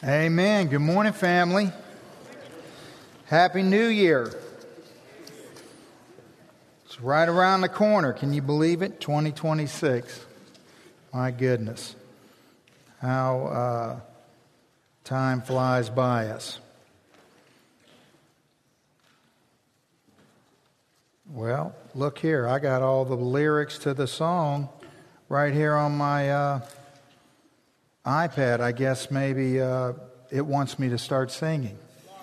Amen. Good morning, family. Happy New Year. It's right around the corner. Can you believe it? 2026. My goodness. How time flies by us. Well, look here. I got all the lyrics to the song right here on my iPad. I guess maybe it wants me to start singing.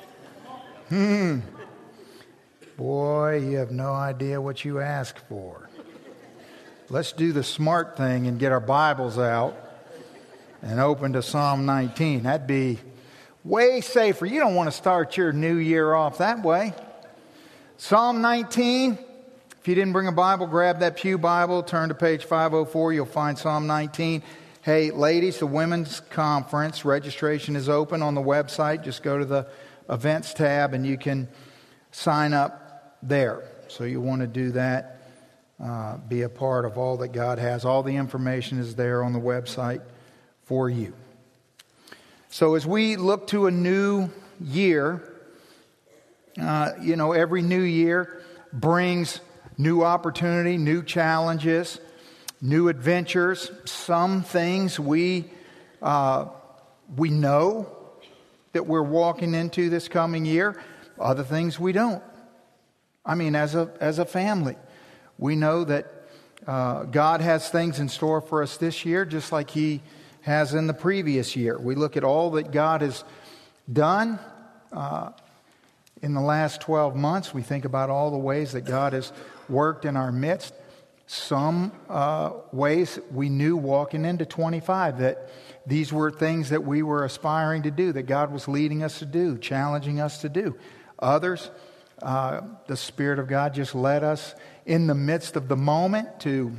Boy, you have no idea what you ask for. Let's do the smart thing and get our Bibles out and open to Psalm 19. That'd be way safer. You don't want to start your new year off that way. Psalm 19. If you didn't bring a Bible, grab that pew Bible, turn to page 504. You'll find Psalm 19. Hey, ladies, the women's conference registration is open on the website. Just go to the events tab and you can sign up there. So you want to do that, be a part of all that God has. All the information is there on the website for you. So as we look to a new year, every new year brings new opportunity, new challenges, new adventures. Some things we know that we're walking into this coming year. Other things we don't. I mean, as a family, we know that God has things in store for us this year, just like He has in the previous year. We look at all that God has done in the last 12 months. We think about all the ways that God has worked in our midst. Some ways we knew walking into 25 that these were things that we were aspiring to do, that God was leading us to do, challenging us to do. Others, the Spirit of God just led us in the midst of the moment to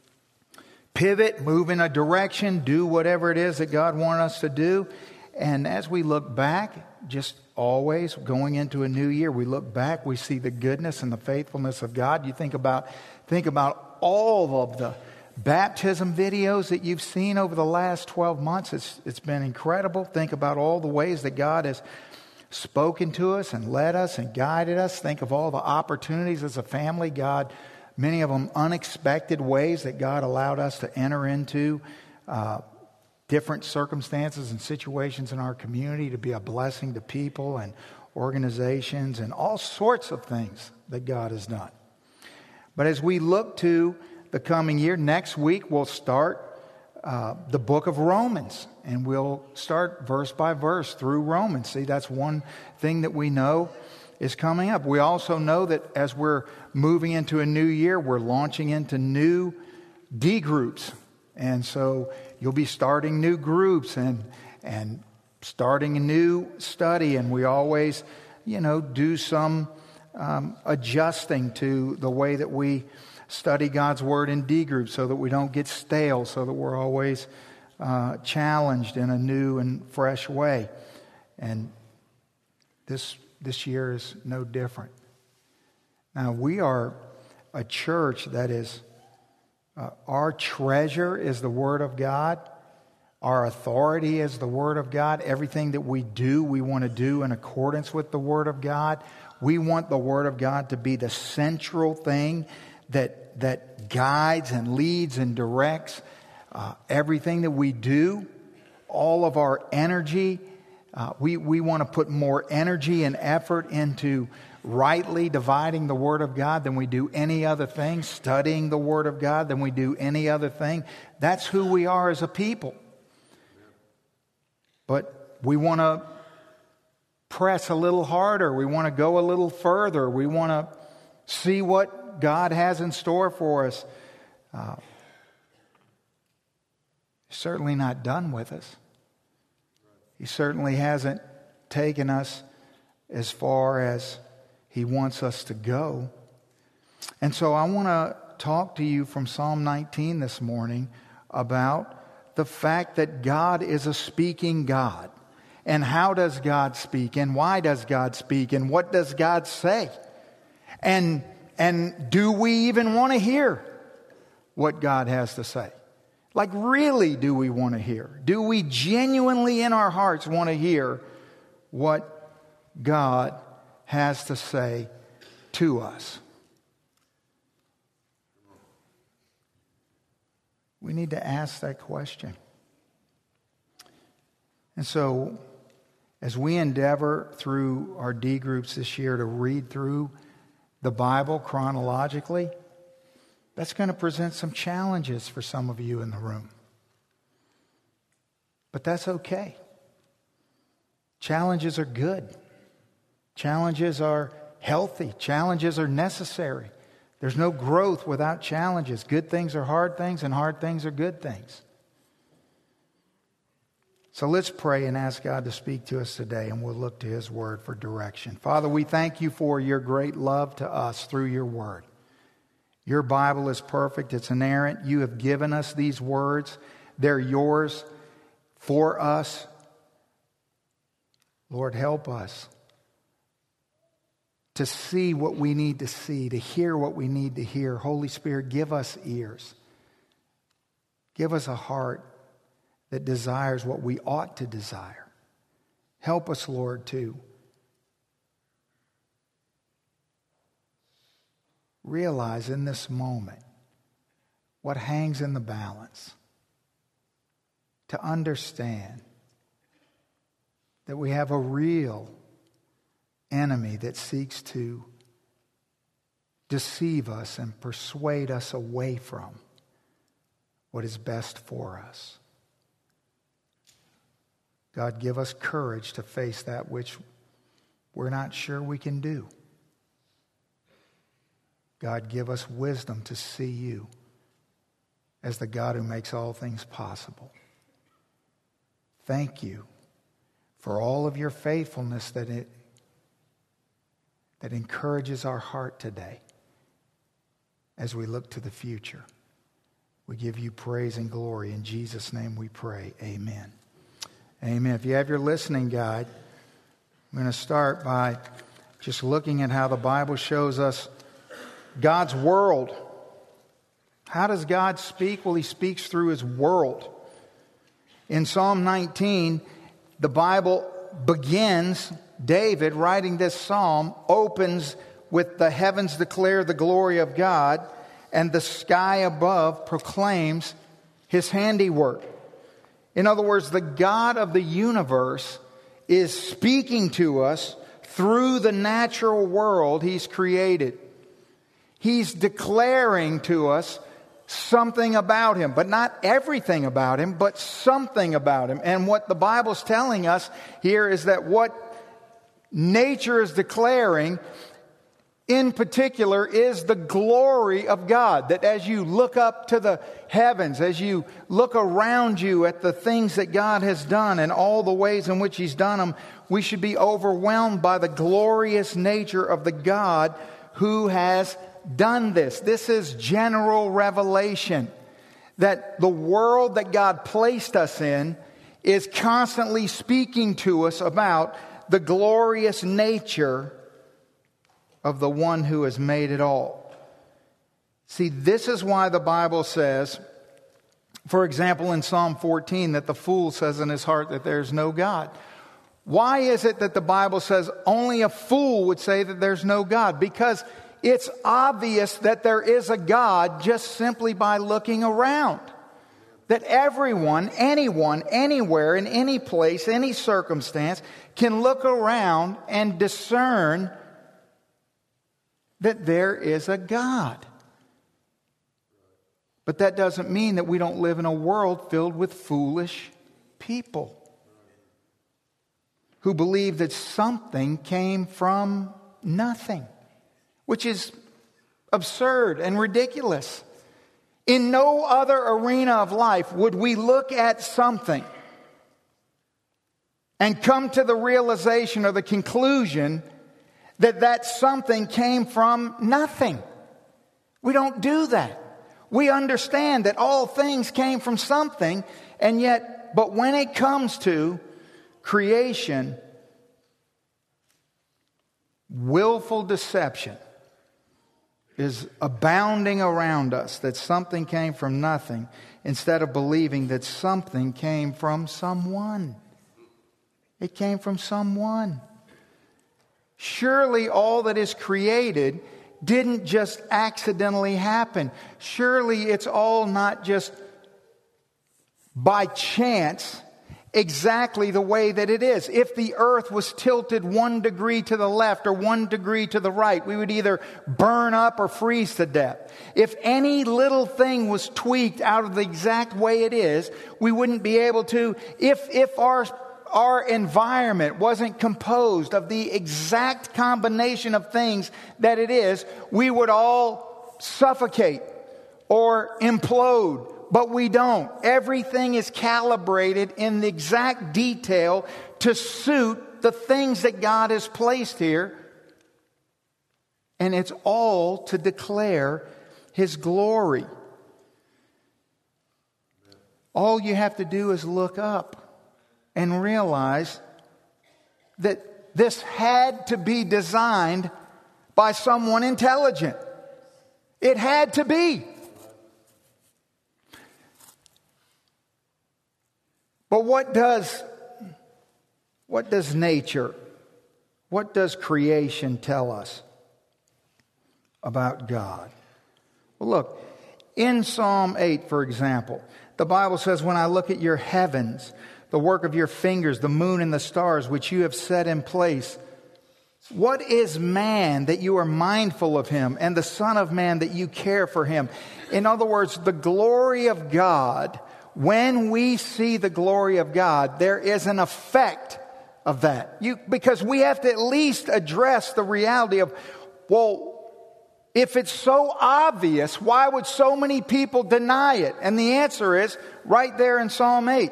pivot, move in a direction, do whatever it is that God wanted us to do. And as we look back, just always going into a new year, we look back, we see the goodness and the faithfulness of God. You think about all of the baptism videos that you've seen over the last 12 months. It's been incredible. Think about all the ways that God has spoken to us and led us and guided us. Think of all the opportunities as a family. God, many of them unexpected ways that God allowed us to enter into different circumstances and situations in our community to be a blessing to people and organizations and all sorts of things that God has done. But as we look to the coming year, next week we'll start the book of Romans. And we'll start verse by verse through Romans. See, that's one thing that we know is coming up. We also know that as we're moving into a new year, we're launching into new D groups. And so you'll be starting new groups and starting a new study. And we always, do some adjusting to the way that we study God's Word in D groups so that we don't get stale, so that we're always challenged in a new and fresh way. And this year is no different. Now, we are a church that is, our treasure is the Word of God. Our authority is the Word of God. Everything that we do, we want to do in accordance with the Word of God. We want the Word of God to be the central thing that guides and leads and directs everything that we do. All of our energy, we want to put more energy and effort into rightly dividing the Word of God than we do any other thing, studying the Word of God than we do any other thing. That's who we are as a people. But we want to press a little harder. We want to go a little further. We want to see what God has in store for us. He's certainly not done with us. He certainly hasn't taken us as far as He wants us to go. And so I want to talk to you from Psalm 19 this morning about the fact that God is a speaking God. And how does God speak? And why does God speak? And what does God say? And do we even want to hear what God has to say? Like, really, do we want to hear? Do we genuinely in our hearts want to hear what God has to say to us? We need to ask that question. And so, as we endeavor through our D groups this year to read through the Bible chronologically, that's going to present some challenges for some of you in the room. But that's okay. Challenges are good. Challenges are healthy. Challenges are necessary. There's no growth without challenges. Good things are hard things, and hard things are good things. So let's pray and ask God to speak to us today, and we'll look to His Word for direction. Father, we thank You for Your great love to us through Your Word. Your Bible is perfect. It's inerrant. You have given us these words. They're Yours for us. Lord, help us to see what we need to see, to hear what we need to hear. Holy Spirit, give us ears. Give us a heart that desires what we ought to desire. Help us, Lord, to realize in this moment what hangs in the balance. To understand that we have a real enemy that seeks to deceive us and persuade us away from what is best for us. God, give us courage to face that which we're not sure we can do. God, give us wisdom to see You as the God who makes all things possible. Thank You for all of Your faithfulness that encourages our heart today as we look to the future. We give You praise and glory. In Jesus' name we pray. Amen. Amen. If you have your listening guide, I'm going to start by just looking at how the Bible shows us God's world. How does God speak? Well, He speaks through His world. In Psalm 19, the Bible begins, David writing this psalm opens with the heavens declare the glory of God and the sky above proclaims His handiwork. In other words, the God of the universe is speaking to us through the natural world He's created. He's declaring to us something about Him, but not everything about Him, but something about Him. And what the Bible's telling us here is that what nature is declaring in particular is the glory of God. That as you look up to the heavens, as you look around you at the things that God has done and all the ways in which He's done them, we should be overwhelmed by the glorious nature of the God who has done this. This is general revelation. That the world that God placed us in is constantly speaking to us about the glorious nature of the one who has made it all. See, this is why the Bible says, for example, in Psalm 14, that the fool says in his heart that there's no God. Why is it that the Bible says only a fool would say that there's no God? Because it's obvious that there is a God just simply by looking around. That everyone, anyone, anywhere, in any place, any circumstance, can look around and discern that there is a God. But that doesn't mean that we don't live in a world filled with foolish people who believe that something came from nothing, which is absurd and ridiculous. In no other arena of life would we look at something and come to the realization or the conclusion that that something came from nothing. We don't do that. We understand that all things came from something, and yet, but when it comes to creation, willful deception is abounding around us, that something came from nothing. instead of believing that something came from someone. It came from someone. Surely all that is created didn't just accidentally happen. Surely it's all not just by chance exactly the way that it is. If the earth was tilted 1 degree to the left or 1 degree to the right, we would either burn up or freeze to death. If any little thing was tweaked out of the exact way it is, we wouldn't be able to. If our environment wasn't composed of the exact combination of things that it is, we would all suffocate or implode. But we don't. Everything is calibrated in the exact detail to suit the things that God has placed here. And it's all to declare His glory. All you have to do is look up and realize that this had to be designed by someone intelligent. It had to be. But what does nature, what does creation tell us about God? Well, look, in Psalm 8, for example, the Bible says, when I look at your heavens, the work of your fingers, the moon and the stars, which you have set in place, what is man that you are mindful of him, and the Son of Man that you care for him? In other words, the glory of God. When we see the glory of God, there is an effect of that. Because we have to at least address the reality of, well, if it's so obvious, why would so many people deny it? And the answer is right there in Psalm 8.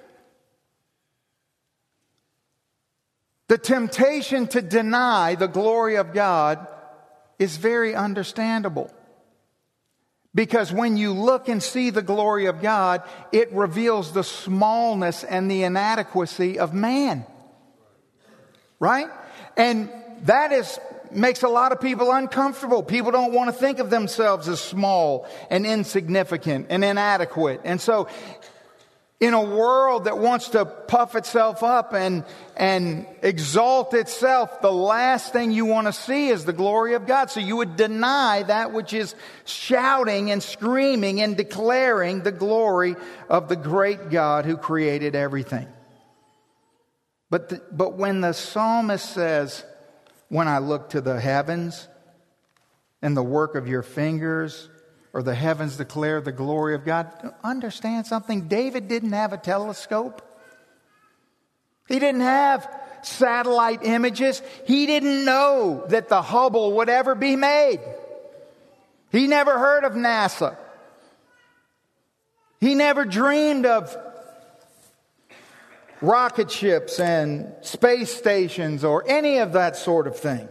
The temptation to deny the glory of God is very understandable. Because when you look and see the glory of God, it reveals the smallness and the inadequacy of man. Right? And that makes a lot of people uncomfortable. People don't want to think of themselves as small and insignificant and inadequate. And so, in a world that wants to puff itself up and exalt itself, the last thing you want to see is the glory of God. So you would deny that which is shouting and screaming and declaring the glory of the great God who created everything. But when the psalmist says, when I look to the heavens and the work of your fingers, or the heavens declare the glory of God, understand something. David didn't have a telescope. He didn't have satellite images. He didn't know that the Hubble would ever be made. He never heard of NASA. He never dreamed of rocket ships and space stations or any of that sort of thing.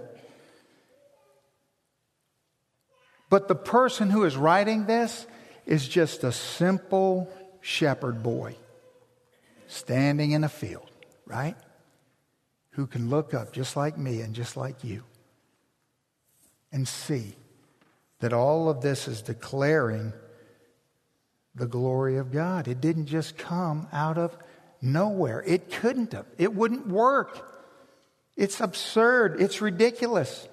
But the person who is writing this is just a simple shepherd boy standing in a field, right? Who can look up just like me and just like you and see that all of this is declaring the glory of God. It didn't just come out of nowhere. It couldn't have. It wouldn't work. It's absurd. It's ridiculous.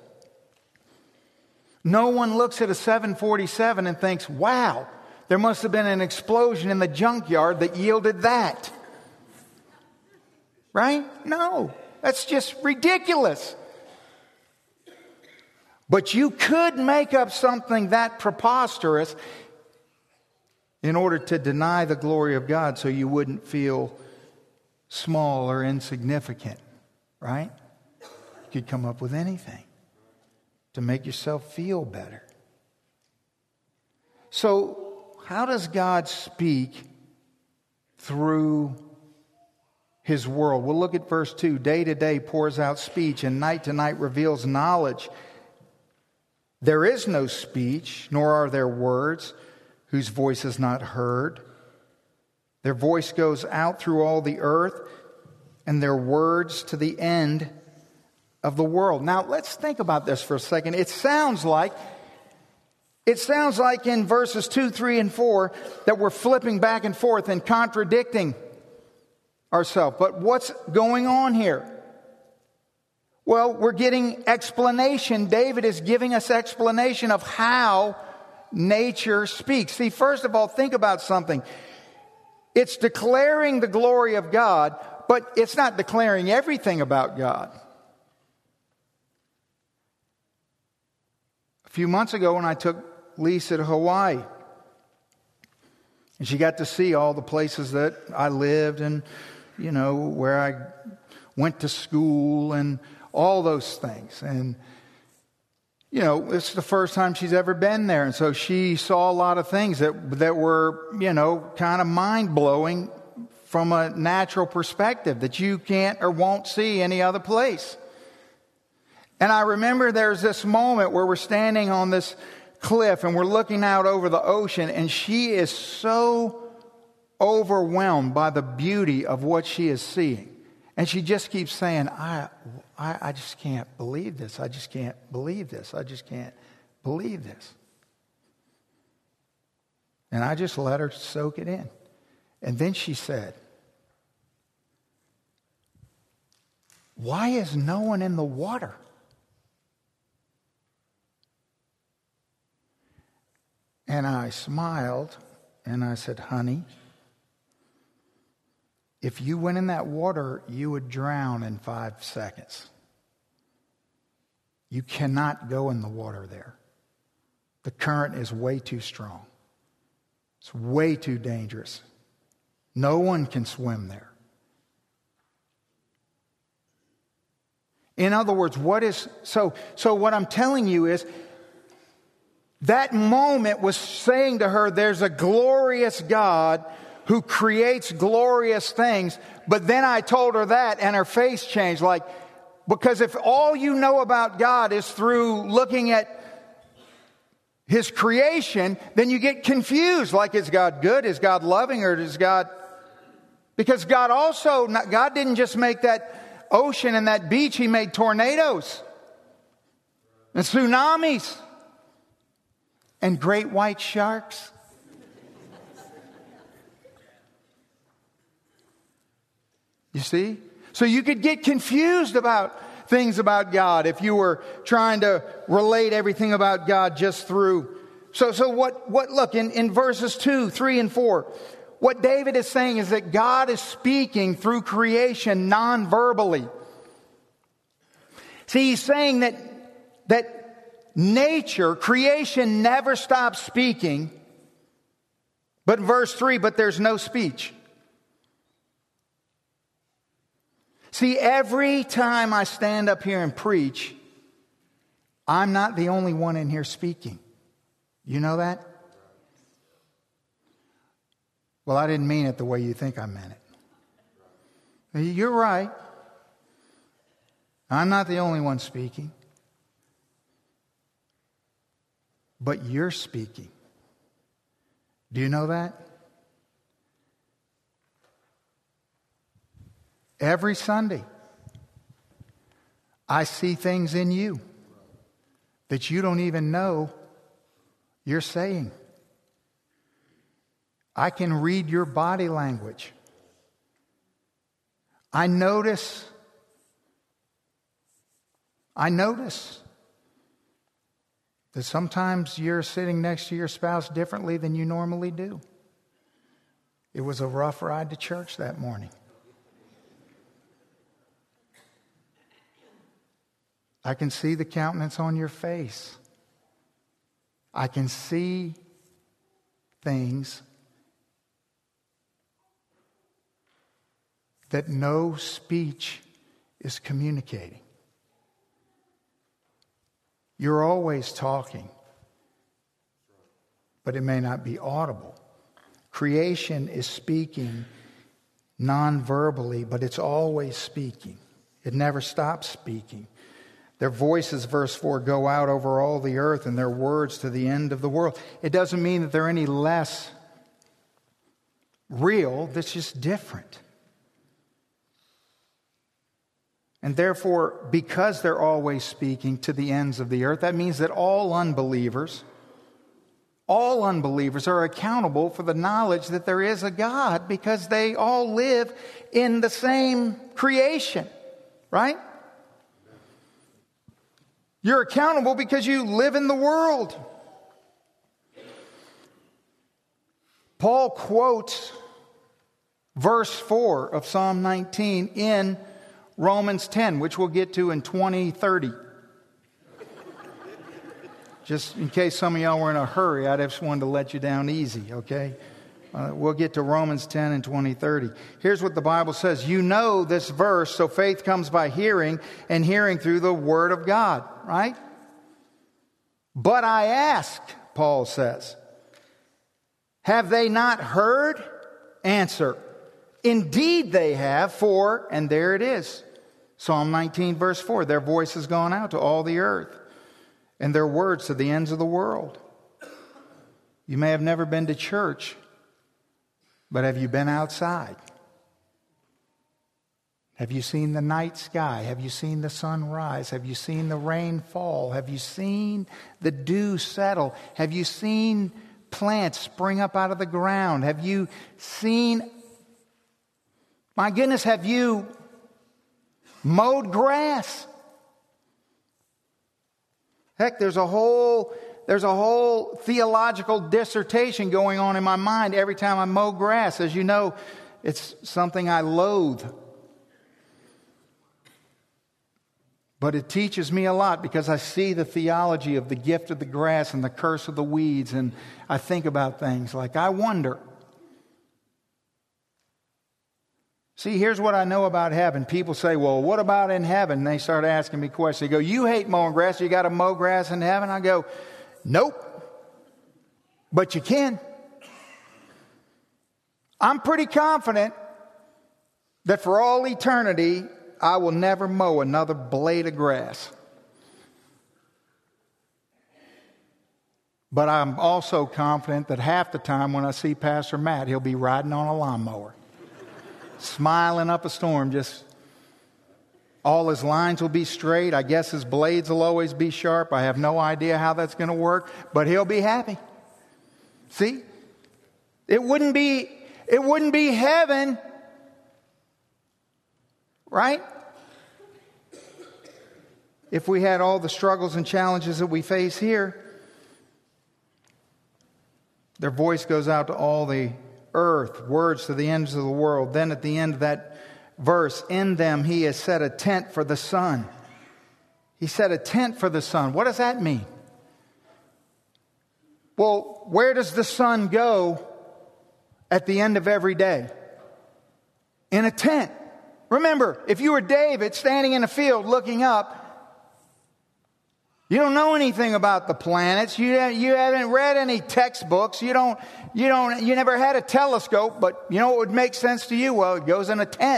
No one looks at a 747 and thinks, wow, there must have been an explosion in the junkyard that yielded that. Right? No, that's just ridiculous. But you could make up something that preposterous in order to deny the glory of God so you wouldn't feel small or insignificant. Right? You could come up with anything to make yourself feel better. So, how does God speak through His world? We'll look at verse 2. Day to day pours out speech, and night to night reveals knowledge. There is no speech, nor are there words, whose voice is not heard. Their voice goes out through all the earth, and their words to the end of the world. Now, let's think about this for a second. It sounds like It sounds like in verses 2, 3, and 4 that we're flipping back and forth and contradicting ourselves. But what's going on here? Well, we're getting explanation. David is giving us explanation of how nature speaks. See, first of all, think about something. It's declaring the glory of God, but it's not declaring everything about God. A few months ago when I took Lisa to Hawaii, and she got to see all the places that I lived and, where I went to school and all those things. And, it's the first time she's ever been there. And so she saw a lot of things that were, kind of mind-blowing from a natural perspective that you can't or won't see any other place. And I remember there's this moment where we're standing on this cliff and we're looking out over the ocean, and she is so overwhelmed by the beauty of what she is seeing. And she just keeps saying, I just can't believe this. I just can't believe this. I just can't believe this. And I just let her soak it in. And then she said, why is no one in the water? And I smiled and I said, honey, if you went in that water, you would drown in 5 seconds. You cannot go in the water there. The current is way too strong. It's way too dangerous. No one can swim there. In other words, what I'm telling you is, that moment was saying to her, there's a glorious God who creates glorious things. But then I told her that and her face changed. Because if all you know about God is through looking at His creation, then you get confused. Is God good? Is God loving? Or is God... Because God didn't just make that ocean and that beach. He made tornadoes and tsunamis and great white sharks. You see? So you could get confused about things about God if you were trying to relate everything about God just through. So look, in verses 2, 3, and 4, what David is saying is that God is speaking through creation non-verbally. See, he's saying that nature, creation never stops speaking. But in verse 3, but there's no speech. See, every time I stand up here and preach, I'm not the only one in here speaking. You know that? Well, I didn't mean it the way you think I meant it. You're right. I'm not the only one speaking. But you're speaking. Do you know that? Every Sunday, I see things in you that you don't even know you're saying. I can read your body language. I notice that sometimes you're sitting next to your spouse differently than you normally do. It was a rough ride to church that morning. I can see the countenance on your face. I can see things that no speech is communicating. You're always talking, but it may not be audible. Creation is speaking non-verbally, but it's always speaking. It never stops speaking. Their voices, verse 4, go out over all the earth, and their words to the end of the world. It doesn't mean that they're any less real. That's just different. And therefore, because they're always speaking to the ends of the earth, that means that all unbelievers All unbelievers are accountable for the knowledge that there is a God because they all live in the same creation, right? You're accountable because you live in the world. Paul quotes verse 4 of Psalm 19 in Romans 10, which we'll get to in 2030. Just in case some of y'all were in a hurry, I just wanted to let you down easy, okay? We'll get to Romans 10 and 2030. Here's what the Bible says. You know this verse, so faith comes by hearing, and hearing through the Word of God, right? But I ask, Paul says, have they not heard? Answer, indeed they have, for, and there it is. Psalm 19 verse 4, their voice has gone out to all the earth, and their words to the ends of the world. You may have never been to church, but have you been outside? Have you seen the night sky? Have you seen the sun rise? Have you seen the rain fall? Have you seen the dew settle? Have you seen plants spring up out of the ground? Have you seen, my goodness, have you mowed grass? Heck, there's a whole theological dissertation going on in my mind every time I mow grass. As you know, it's something I loathe. But it teaches me a lot because I see the theology of the gift of the grass and the curse of the weeds. And I think about things like, I wonder. See, here's what I know about heaven. People say, well, what about in heaven? And they start asking me questions. They go, you hate mowing grass. You got to mow grass in heaven? I go, nope. But you can. I'm pretty confident that for all eternity, I will never mow another blade of grass. But I'm also confident that half the time when I see Pastor Matt, he'll be riding on a lawnmower. Smiling up a storm, just all his lines will be straight. I guess his blades will always be sharp. I have no idea how that's going to work, but he'll be happy. See? It wouldn't be heaven, right? If we had all the struggles and challenges that we face here. Their voice goes out to all the earth, words to the ends of the world. Then at the end of that verse, in them he has set a tent for the sun. He set a tent for the sun. What does that mean? Well, where does the sun go at the end of every day? In a tent. Remember, if you were David standing in a field looking up, you don't know anything about the planets. You haven't read any textbooks. You never had a telescope, but you know what would make sense to you? Well, it goes in a tent.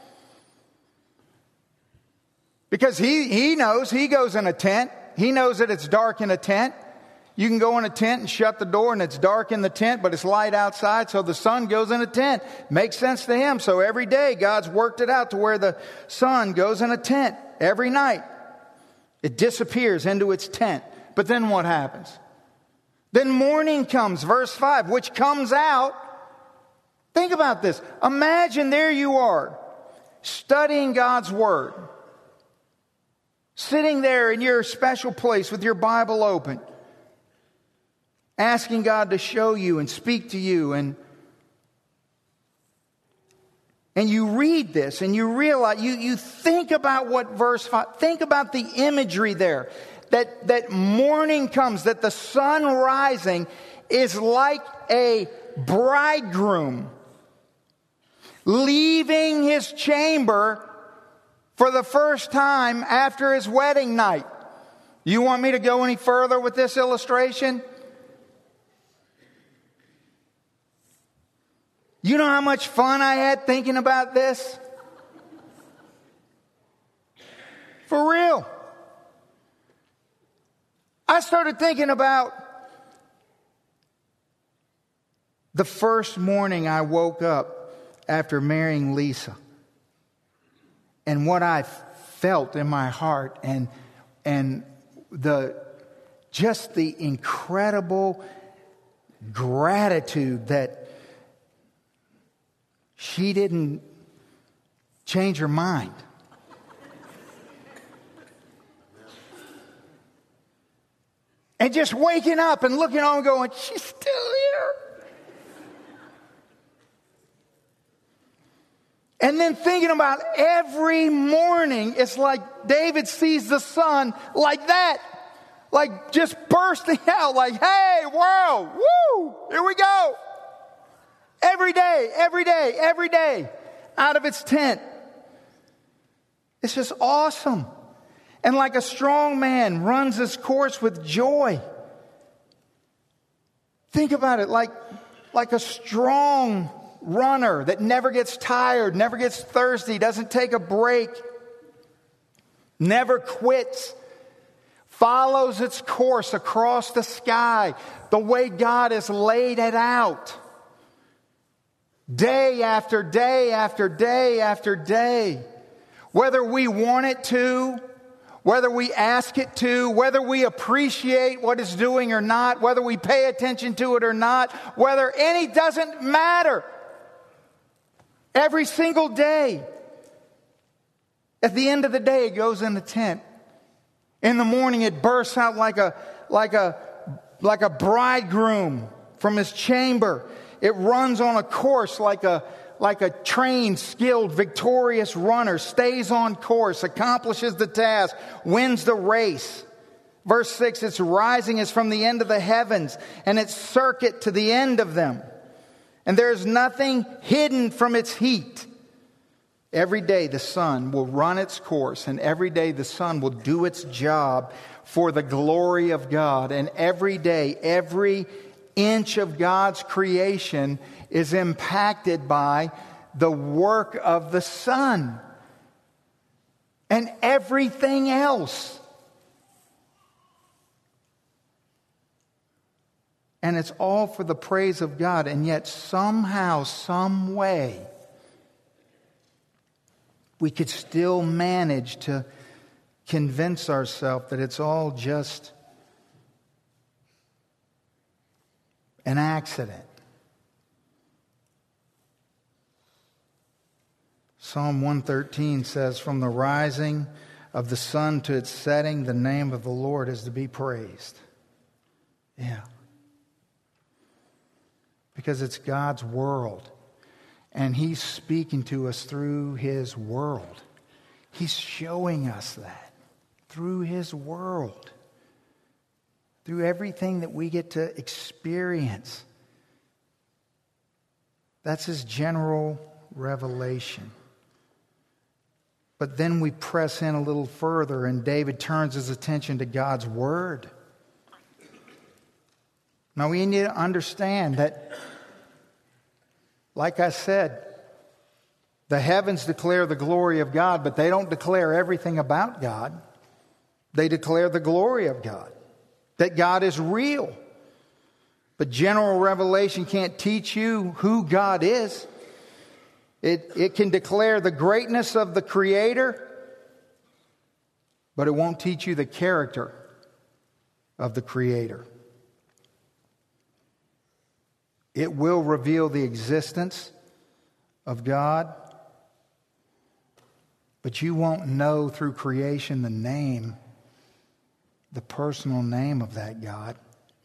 Because he knows, he goes in a tent. He knows that it's dark in a tent. You can go in a tent and shut the door and it's dark in the tent, but it's light outside, so the sun goes in a tent. Makes sense to him. So every day God's worked it out to where the sun goes in a tent every night. It disappears into its tent. But then what happens? Then morning comes, verse 5, which comes out. Think about this. Imagine there you are, studying God's Word. Sitting there in your special place with your Bible open. Asking God to show you and speak to you. And you read this and you realize, you think about what verse 5, think about the imagery there. That morning comes, that the sun rising is like a bridegroom leaving his chamber for the first time after his wedding night. You want me to go any further with this illustration? You know how much fun I had thinking about this? For real. I started thinking about the first morning I woke up after marrying Lisa. And what I felt in my heart and the incredible gratitude that she didn't change her mind. And just waking up and looking on and going, she's still here. And then thinking about every morning, it's like David sees the sun like that. Like just bursting out like, hey, world, woo, here we go. Every day, every day, every day out of its tent. It's just awesome. And like a strong man runs his course with joy. Think about it like a strong runner that never gets tired, never gets thirsty, doesn't take a break, never quits, follows its course across the sky the way God has laid it out. Day after day after day after day. Whether we want it to, whether we ask it to, whether we appreciate what it's doing or not, whether we pay attention to it or not, whether any doesn't matter. Every single day. At the end of the day, it goes in the tent. In the morning, it bursts out like a bridegroom from his chamber. It runs on a course like a trained, skilled, victorious runner, stays on course, accomplishes the task, wins the race. Verse 6, its rising is from the end of the heavens, and its circuit to the end of them. And there is nothing hidden from its heat. Every day the sun will run its course, and every day the sun will do its job for the glory of God. And every day, every inch of God's creation is impacted by the work of the sun and everything else. And it's all for the praise of God. And yet somehow, some way, we could still manage to convince ourselves that it's all just an accident. Psalm 113 says, from the rising of the sun to its setting, the name of the Lord is to be praised. Yeah. Because it's God's world. And He's speaking to us through His world. He's showing us that through His world. Through everything that we get to experience. That's His general revelation. But then we press in a little further, and David turns his attention to God's Word. Now we need to understand that, like I said, the heavens declare the glory of God, but they don't declare everything about God. They declare the glory of God, that God is real. But general revelation can't teach you who God is. It can declare the greatness of the Creator, but it won't teach you the character of the Creator. It will reveal the existence of God, but you won't know through creation the name, the personal name of that God.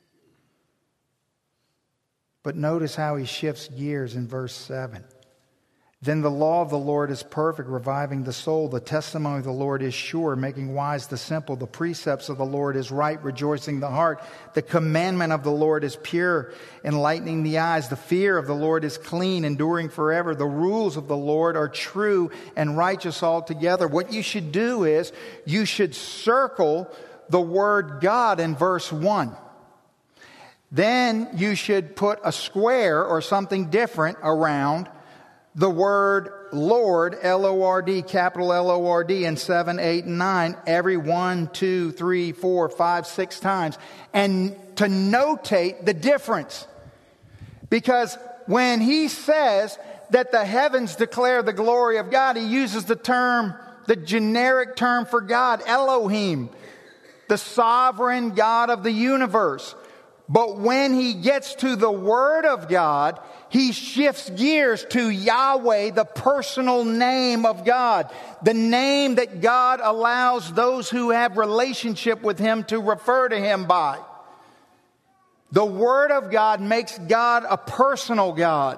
But notice how he shifts gears in verse 7. Then the law of the Lord is perfect, reviving the soul. The testimony of the Lord is sure, making wise the simple. The precepts of the Lord is right, rejoicing the heart. The commandment of the Lord is pure, enlightening the eyes. The fear of the Lord is clean, enduring forever. The rules of the Lord are true and righteous altogether. What you should do is you should circle the word God in verse 1. Then you should put a square or something different around the word Lord, L-O-R-D, capital L-O-R-D, in 7, 8, and 9, every 1, 2, 3, 4, 5, 6 times. And to notate the difference. Because when he says that the heavens declare the glory of God, he uses the term, the generic term for God, Elohim, the sovereign God of the universe. But when he gets to the Word of God, he shifts gears to Yahweh, the personal name of God. The name that God allows those who have relationship with Him to refer to Him by. The Word of God makes God a personal God.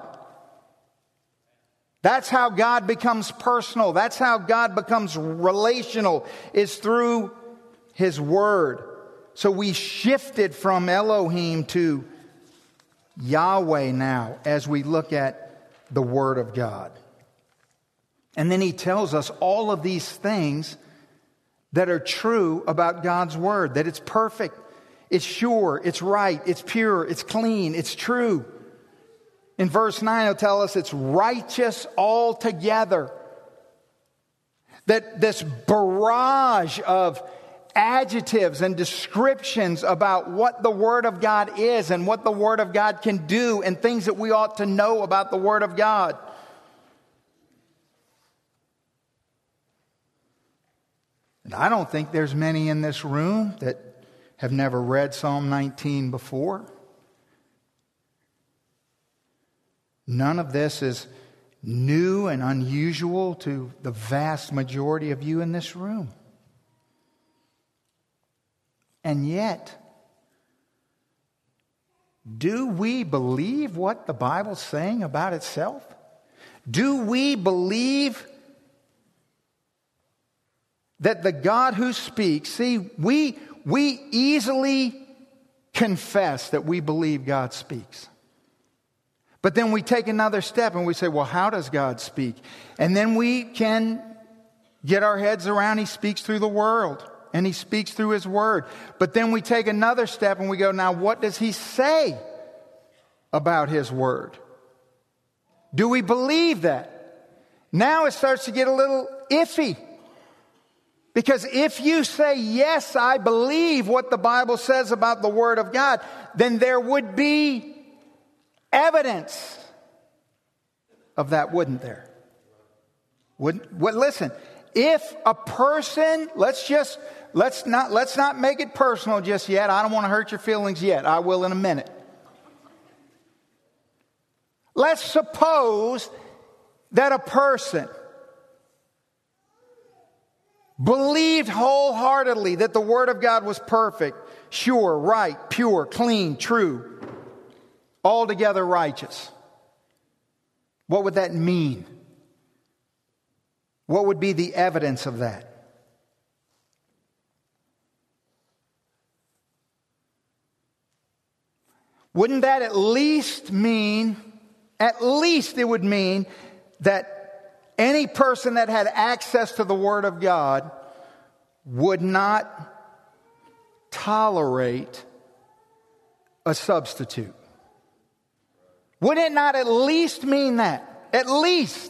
That's how God becomes personal. That's how God becomes relational, is through His Word. So we shifted from Elohim to Yahweh now as we look at the Word of God. And then he tells us all of these things that are true about God's Word. That it's perfect, it's sure, it's right, it's pure, it's clean, it's true. In verse 9 he'll tell us it's righteous altogether. That this barrage of adjectives and descriptions about what the Word of God is and what the Word of God can do and things that we ought to know about the Word of God. And I don't think there's many in this room that have never read Psalm 19 before. None of this is new and unusual to the vast majority of you in this room. And yet, do we believe what the Bible's saying about itself? Do we believe that the God who speaks, see, we easily confess that we believe God speaks. But then we take another step and we say, well, how does God speak? And then we can get our heads around He speaks through the world. And He speaks through His Word. But then we take another step and we go, now what does He say about His Word? Do we believe that? Now it starts to get a little iffy. Because if you say, yes, I believe what the Bible says about the Word of God, then there would be evidence of that, wouldn't there? Listen, if a person, let's not make it personal just yet. I don't want to hurt your feelings yet. I will in a minute. Let's suppose that a person believed wholeheartedly that the Word of God was perfect, sure, right, pure, clean, true, altogether righteous. What would that mean? What would be the evidence of that? Wouldn't that at least it would mean that any person that had access to the Word of God would not tolerate a substitute? Would it not at least mean that? At least.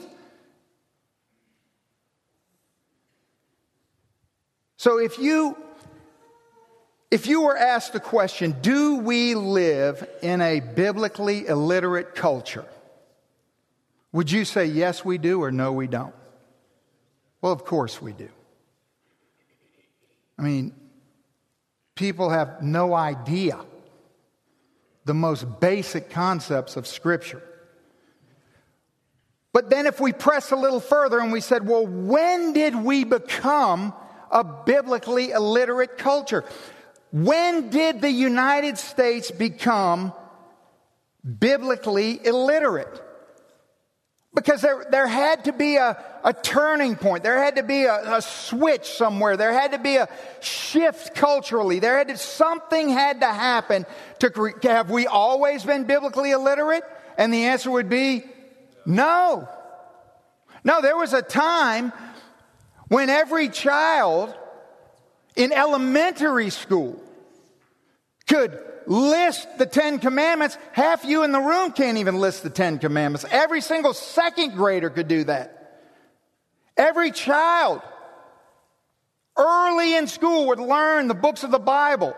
So if you were asked the question, do we live in a biblically illiterate culture? Would you say yes we do or no we don't? Well, of course we do. I mean, people have no idea the most basic concepts of Scripture. But then if we press a little further and we said, well, when did we become a biblically illiterate culture? When did the United States become biblically illiterate? Because there had to be a turning point. There had to be a switch somewhere. There had to be a shift culturally. Something had to happen have we always been biblically illiterate? And the answer would be no. No, there was a time when every child in elementary school could list the 10 Commandments. Half you in the room can't even list the 10 Commandments. Every single second grader could do that. Every child early in school would learn the books of the Bible.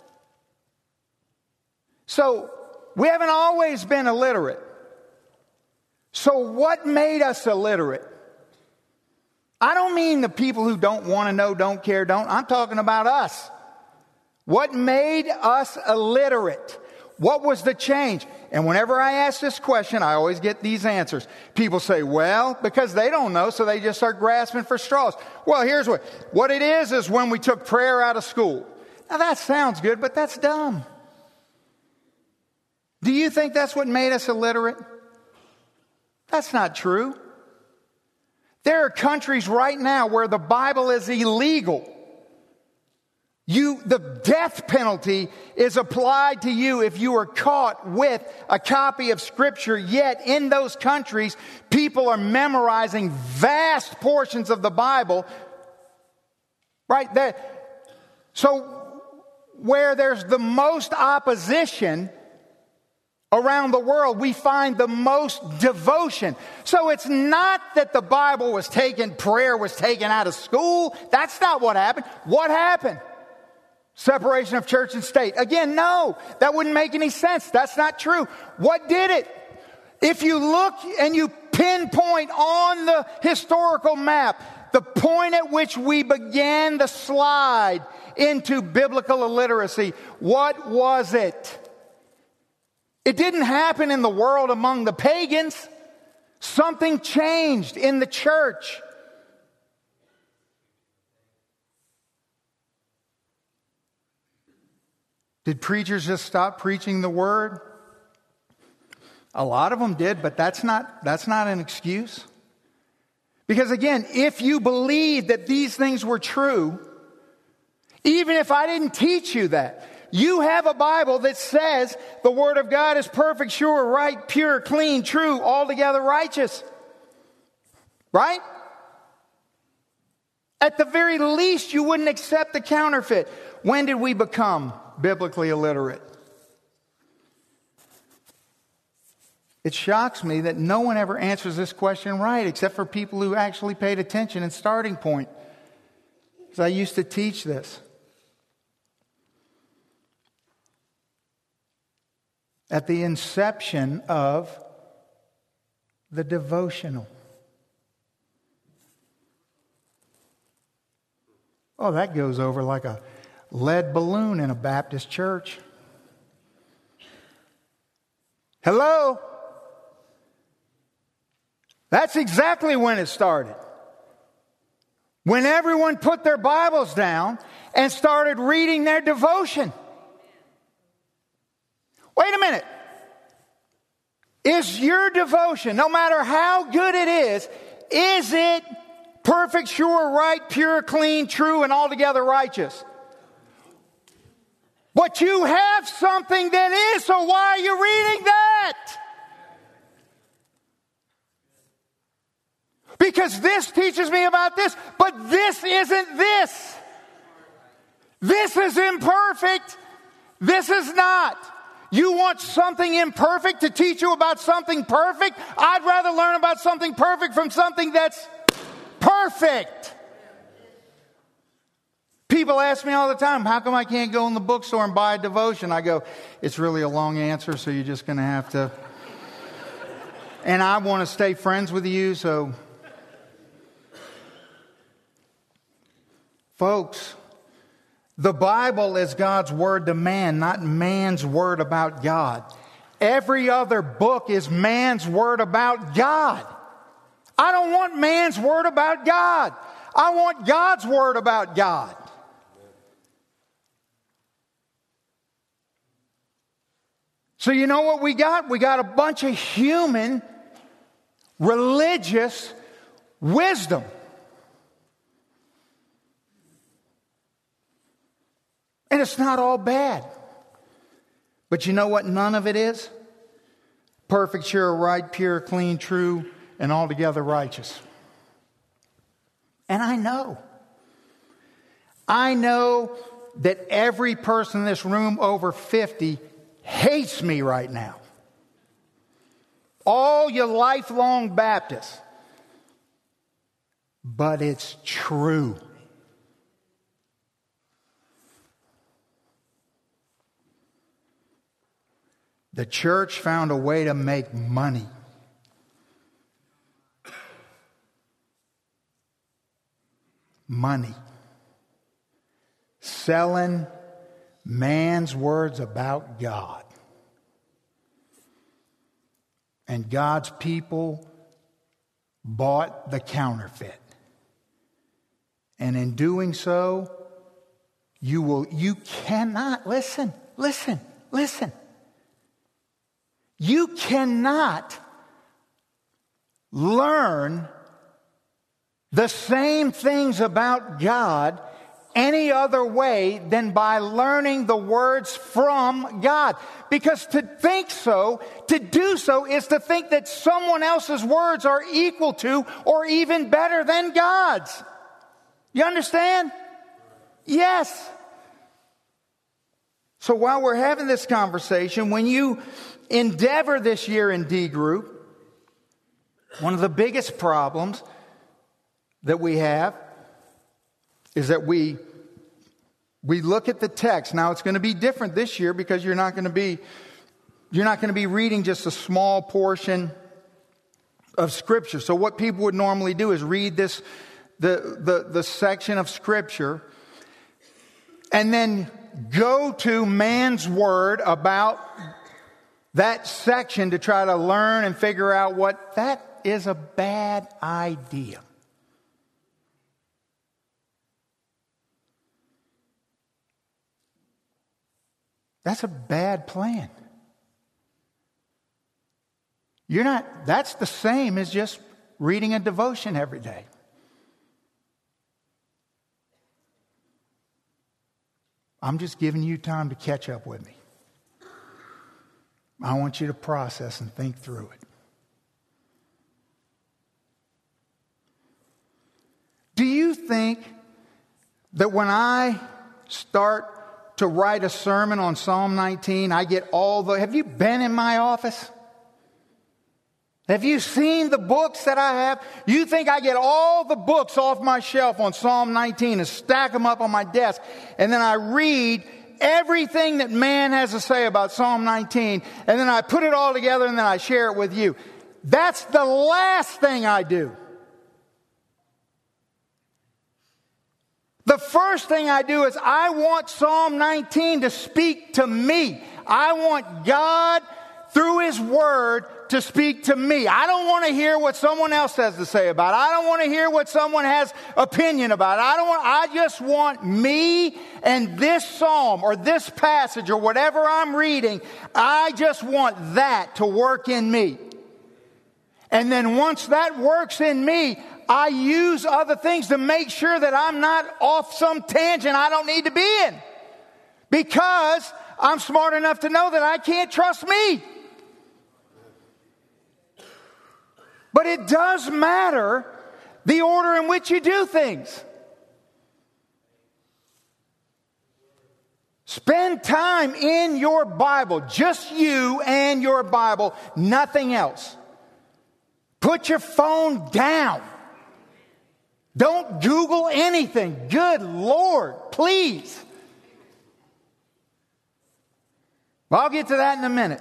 So we haven't always been illiterate. So what made us illiterate? I don't mean the people who don't want to know, don't care, don't. I'm talking about us. What made us illiterate? What was the change? And whenever I ask this question, I always get these answers. People say, well, because they don't know, so they just start grasping for straws. Well, here's what it is when we took prayer out of school. Now that sounds good, but that's dumb. Do you think that's what made us illiterate? That's not true. There are countries right now where the Bible is illegal. The death penalty is applied to you if you are caught with a copy of Scripture. Yet in those countries, people are memorizing vast portions of the Bible. Right there. So where there's the most opposition around the world, we find the most devotion. So it's not that the Bible was taken, prayer was taken out of school. That's not what happened. What happened? Separation of church and state. Again, no, that wouldn't make any sense. That's not true. What did it? If you look and you pinpoint on the historical map, the point at which we began the slide into biblical illiteracy, what was it? It didn't happen in the world among the pagans. Something changed in the church. Did preachers just stop preaching the word? A lot of them did, but that's not an excuse. Because again, if you believe that these things were true, even if I didn't teach you that, you have a Bible that says the Word of God is perfect, sure, right, pure, clean, true, altogether righteous. Right? At the very least, you wouldn't accept the counterfeit. When did we become biblically illiterate? It shocks me that no one ever answers this question right, except for people who actually paid attention in Starting Point. Because I used to teach this. At the inception of the devotional. Oh, that goes over like a lead balloon in a Baptist church. Hello? That's exactly when it started. When everyone put their Bibles down and started reading their devotion. Wait a minute. Is your devotion, no matter how good it is it perfect, sure, right, pure, clean, true, and altogether righteous? But you have something that is, so why are you reading that? Because this teaches me about this, but this isn't this. This is imperfect. This is not. You want something imperfect to teach you about something perfect? I'd rather learn about something perfect from something that's perfect. People ask me all the time, how come I can't go in the bookstore and buy a devotion? I go, it's really a long answer, so you're just going to have to. And I want to stay friends with you, so. Folks, the Bible is God's word to man, not man's word about God. Every other book is man's word about God. I don't want man's word about God. I want God's word about God. So you know what we got? We got a bunch of human, religious wisdom. And it's not all bad. But you know what none of it is? Perfect, sure, right, pure, clean, true, and altogether righteous. And I know that every person in this room over 50 hates me right now. All you lifelong Baptists. But it's true. The church found a way to make money. Money. Selling man's words about God. And God's people bought the counterfeit. And in doing so, you cannot, listen. You cannot learn the same things about God any other way than by learning the words from God. Because to do so is to think that someone else's words are equal to or even better than God's. You understand? Yes. So while we're having this conversation, when you endeavor this year in D group, one of the biggest problems that we have is that we look at the text. Now it's going to be different this year because you're not going to be reading just a small portion of Scripture. So what people would normally do is read the section of Scripture and then go to man's word about that section to try to learn and figure out what that is a bad idea. That's a bad plan. That's the same as just reading a devotion every day. I'm just giving you time to catch up with me. I want you to process and think through it. Do you think that when I start to write a sermon on Psalm 19, I get have you been in my office? Have you seen the books that I have? You think I get all the books off my shelf on Psalm 19 and stack them up on my desk, and then I read everything that man has to say about Psalm 19, and then I put it all together and then I share it with you? That's the last thing I do. The first thing I do is I want Psalm 19 to speak to me. I want God through His Word to speak to me. I don't want to hear what someone else has to say about it. I don't want to hear what someone has opinion about it. I just want me and this psalm or this passage or whatever I'm reading. I just want that to work in me. And then once that works in me, I use other things to make sure that I'm not off some tangent I don't need to be in. Because I'm smart enough to know that I can't trust me. But it does matter the order in which you do things. Spend time in your Bible. Just you and your Bible. Nothing else. Put your phone down. Don't Google anything. Good Lord, please. Well, I'll get to that in a minute.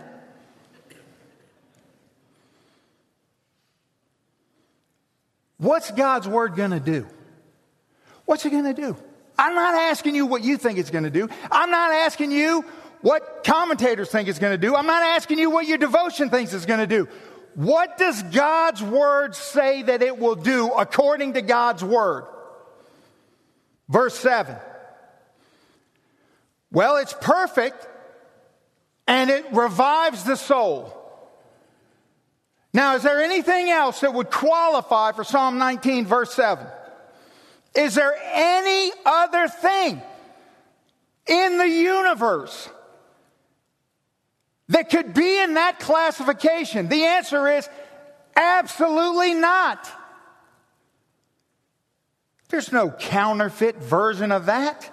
What's God's Word going to do? What's it going to do? I'm not asking you what you think it's going to do. I'm not asking you what commentators think it's going to do. I'm not asking you what your devotion thinks it's going to do. What does God's Word say that it will do according to God's Word? Verse 7. Well, it's perfect and it revives the soul. Now, is there anything else that would qualify for Psalm 19, verse 7? Is there any other thing in the universe that could be in that classification? The answer is absolutely not. There's no counterfeit version of that.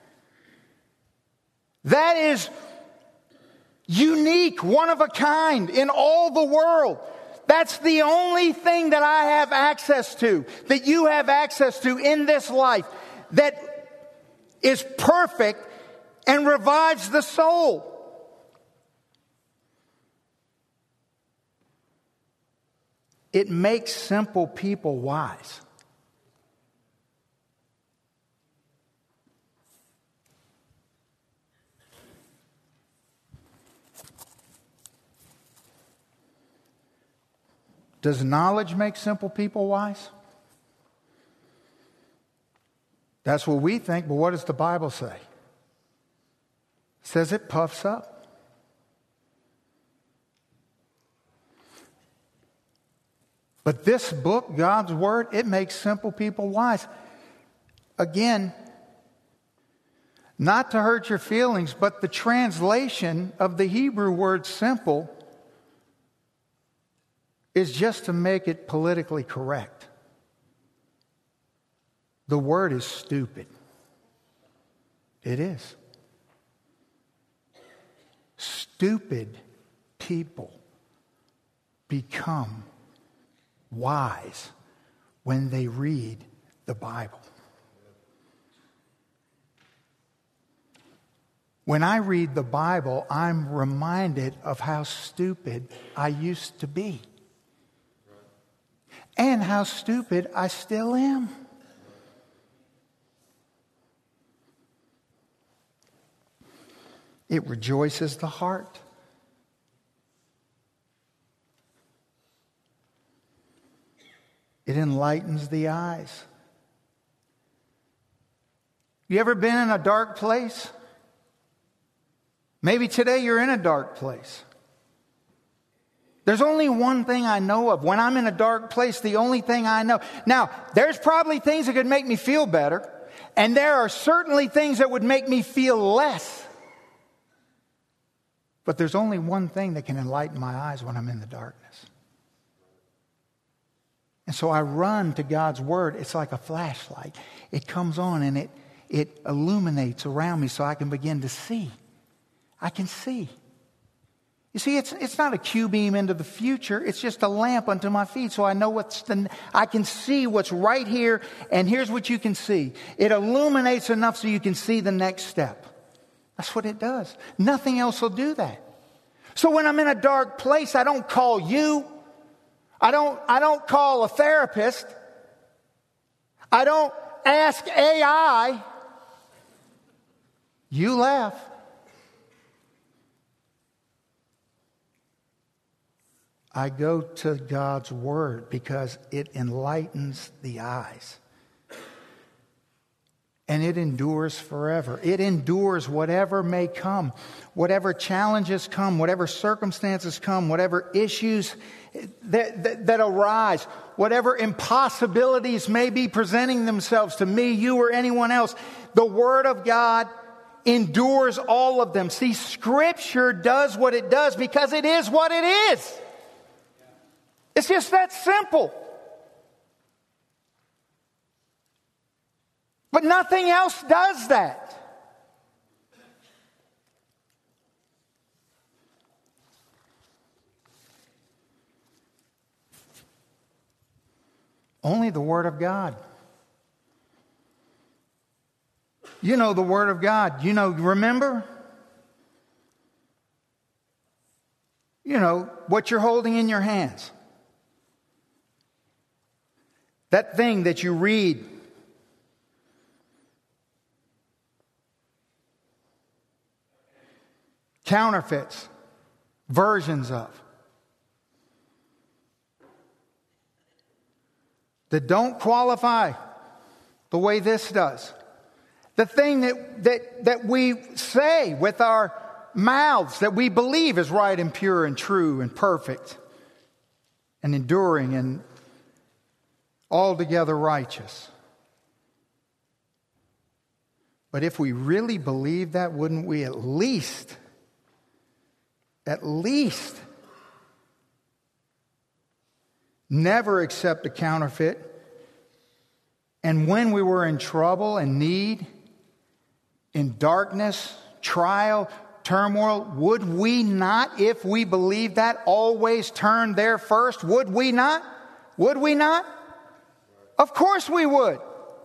That is unique, one of a kind in all the world. That's the only thing that I have access to, that you have access to in this life, that is perfect and revives the soul. It makes simple people wise. Does knowledge make simple people wise? That's what we think, but what does the Bible say? It says it puffs up. But this book, God's Word, it makes simple people wise. Again, not to hurt your feelings, but the translation of the Hebrew word simple is just to make it politically correct. The word is stupid. It is. Stupid people become wise when they read the Bible. When I read the Bible, I'm reminded of how stupid I used to be. And how stupid I still am. It rejoices the heart. It enlightens the eyes. You ever been in a dark place? Maybe today you're in a dark place. There's only one thing I know of. When I'm in a dark place, the only thing I know. Now, there's probably things that could make me feel better. And there are certainly things that would make me feel less. But there's only one thing that can enlighten my eyes when I'm in the darkness. And so I run to God's Word. It's like a flashlight. It comes on and it illuminates around me so I can begin to see. I can see. You see, it's not a Q-beam into the future. It's just a lamp unto my feet. So I know I can see what's right here. And here's what you can see. It illuminates enough so you can see the next step. That's what it does. Nothing else will do that. So when I'm in a dark place, I don't call you. I don't call a therapist. I don't ask AI. You laugh. I go to God's Word because it enlightens the eyes. And it endures forever. It endures whatever may come, whatever challenges come, whatever circumstances come, whatever issues that arise, whatever impossibilities may be presenting themselves to me, you, or anyone else. The Word of God endures all of them. See, Scripture does what it does because it is what it is. It's just that simple. But nothing else does that. Only the Word of God. You know the Word of God. Remember? You know what you're holding in your hands. That thing that you read. Counterfeits. Versions of. That don't qualify the way this does. The thing that we say with our mouths that we believe is right and pure and true and perfect and enduring and altogether righteous. But if we really believe that, wouldn't we at least never accept a counterfeit? And when we were in trouble and need, in darkness, trial, turmoil, would we not, if we believe that, always turn there first? Would we not? Would we not? Of course we would.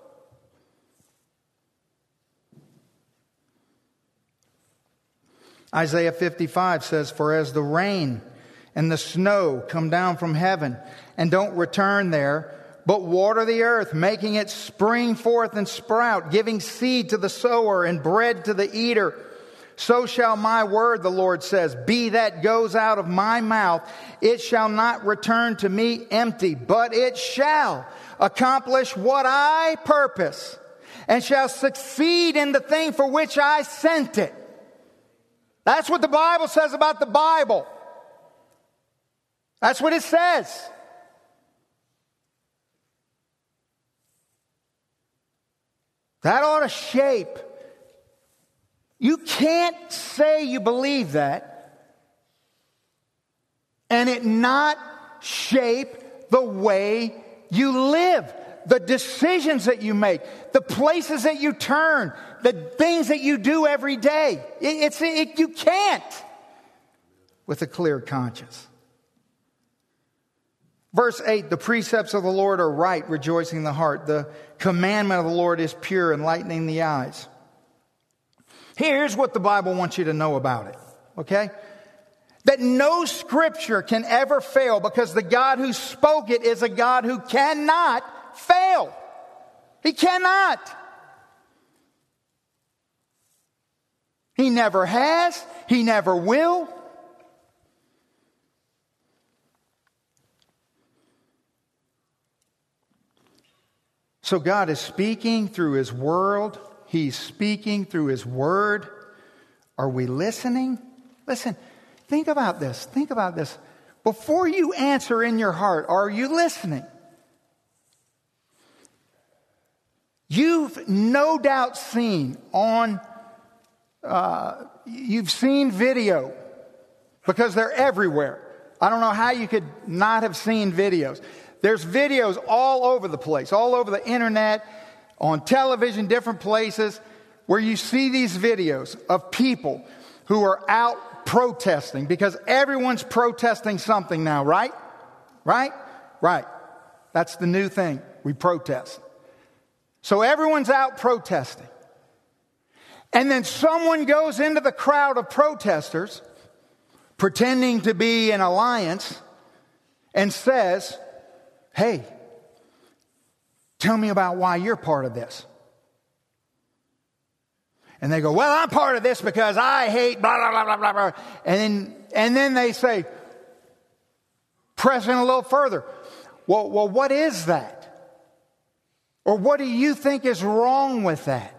Isaiah 55 says, "For as the rain and the snow come down from heaven and don't return there, but water the earth, making it spring forth and sprout, giving seed to the sower and bread to the eater, So shall my word, the Lord says, be that goes out of my mouth. It shall not return to me empty, but it shall accomplish what I purpose, and shall succeed in the thing for which I sent it. That's what the Bible says about the Bible. That's what it says. That ought to shape. You can't say you believe that and it not shape the way you live, the decisions that you make, the places that you turn, the things that you do every day. You can't with a clear conscience. Verse 8, the precepts of the Lord are right, rejoicing the heart. The commandment of the Lord is pure, enlightening the eyes. Here's what the Bible wants you to know about it, okay? That no scripture can ever fail because the God who spoke it is a God who cannot fail. He cannot. He never has. He never will. So God is speaking through His world. He's speaking through His word. Are we listening? Listen, think about this. Think about this. Before you answer in your heart, are you listening? You've no doubt seen you've seen video because they're everywhere. I don't know how you could not have seen videos. There's videos all over the place, all over the internet, on television, different places, where you see these videos of people who are out protesting because everyone's protesting something now, right? Right? Right. That's the new thing. We protest. So everyone's out protesting. And then someone goes into the crowd of protesters, pretending to be an alliance, and says, hey, tell me about why you're part of this. And they go, well, I'm part of this because I hate blah, blah, blah, blah, blah. And then they say, press in a little further. Well, what is that? Or what do you think is wrong with that?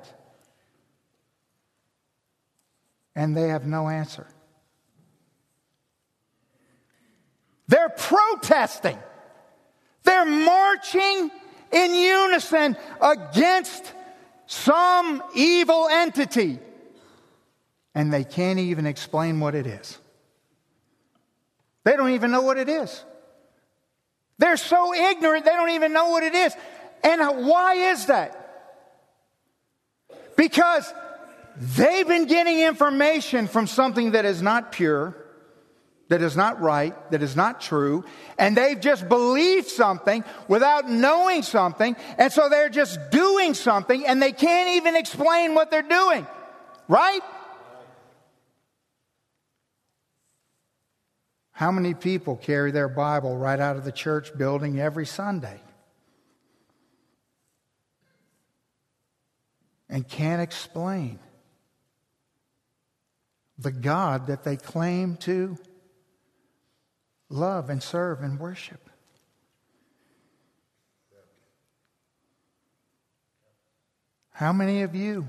And they have no answer. They're protesting. They're marching in unison against some evil entity. And they can't even explain what it is. They don't even know what it is. They're so ignorant, they don't even know what it is. And why is that? Because they've been getting information from something that is not pure, that is not right, that is not true, and they've just believed something without knowing something, and so they're just doing something, and they can't even explain what they're doing. Right? How many people carry their Bible right out of the church building every Sunday and can't explain the God that they claim to love and serve and worship? How many of you,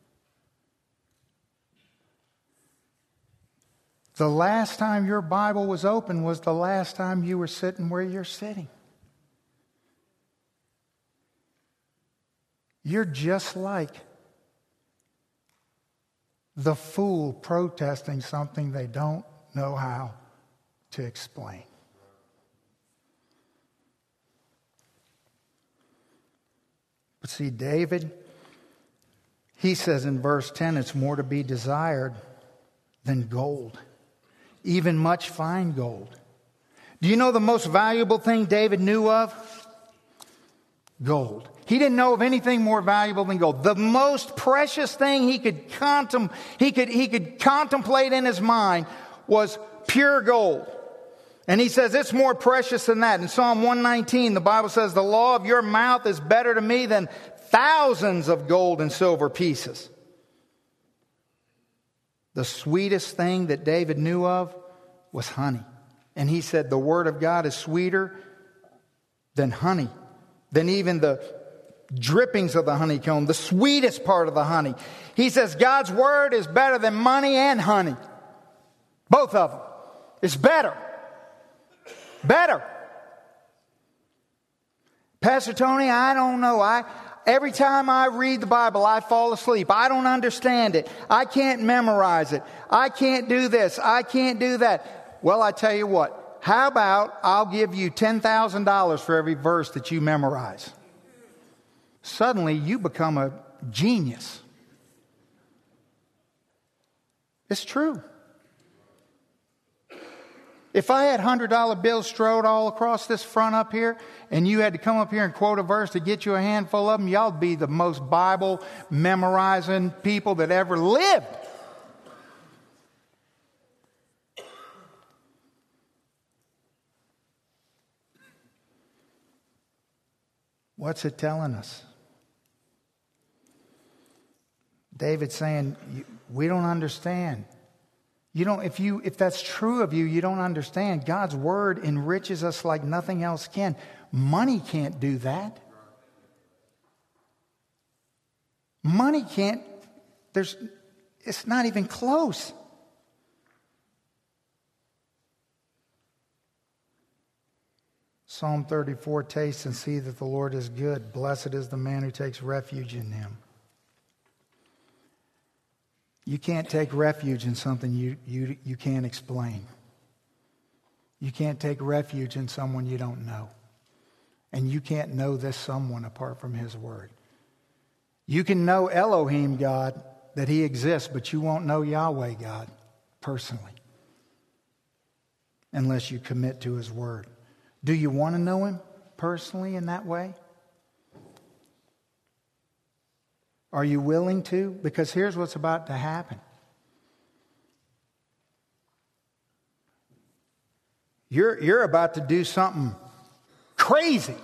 the last time your Bible was open was the last time you were sitting where you're sitting? You're just like the fool protesting something they don't know how to explain. But see, David, he says in verse 10, it's more to be desired than gold, even much fine gold. Do you know the most valuable thing David knew of? Gold. He didn't know of anything more valuable than gold. The most precious thing he could contemplate in his mind was pure gold. And he says it's more precious than that. In Psalm 119, the Bible says, the law of your mouth is better to me than thousands of gold and silver pieces. The sweetest thing that David knew of was honey. And he said the Word of God is sweeter than honey, than even the drippings of the honeycomb, the sweetest part of the honey. He says God's Word is better than money and honey. Both of them. It's better. Better. Pastor Tony, I don't know. Every time I read the Bible, I fall asleep. I don't understand it. I can't memorize it. I can't do this. I can't do that. Well, I tell you what. How about I'll give you $10,000 for every verse that you memorize? Suddenly, you become a genius. It's true. If I had $100 bills strode all across this front up here, and you had to come up here and quote a verse to get you a handful of them, y'all would be the most Bible memorizing people that ever lived. What's it telling us? David's saying, we don't understand. If that's true of you, you don't understand. God's Word enriches us like nothing else can. Money can't do that. Money can't, it's not even close. Psalm 34, taste and see that the Lord is good. Blessed is the man who takes refuge in Him. You can't take refuge in something you can't explain. You can't take refuge in someone you don't know. And you can't know this someone apart from His Word. You can know Elohim God, that He exists, but you won't know Yahweh God personally unless you commit to His Word. Do you want to know Him personally in that way? Are you willing to? Because here's what's about to happen. You're about to do something crazy.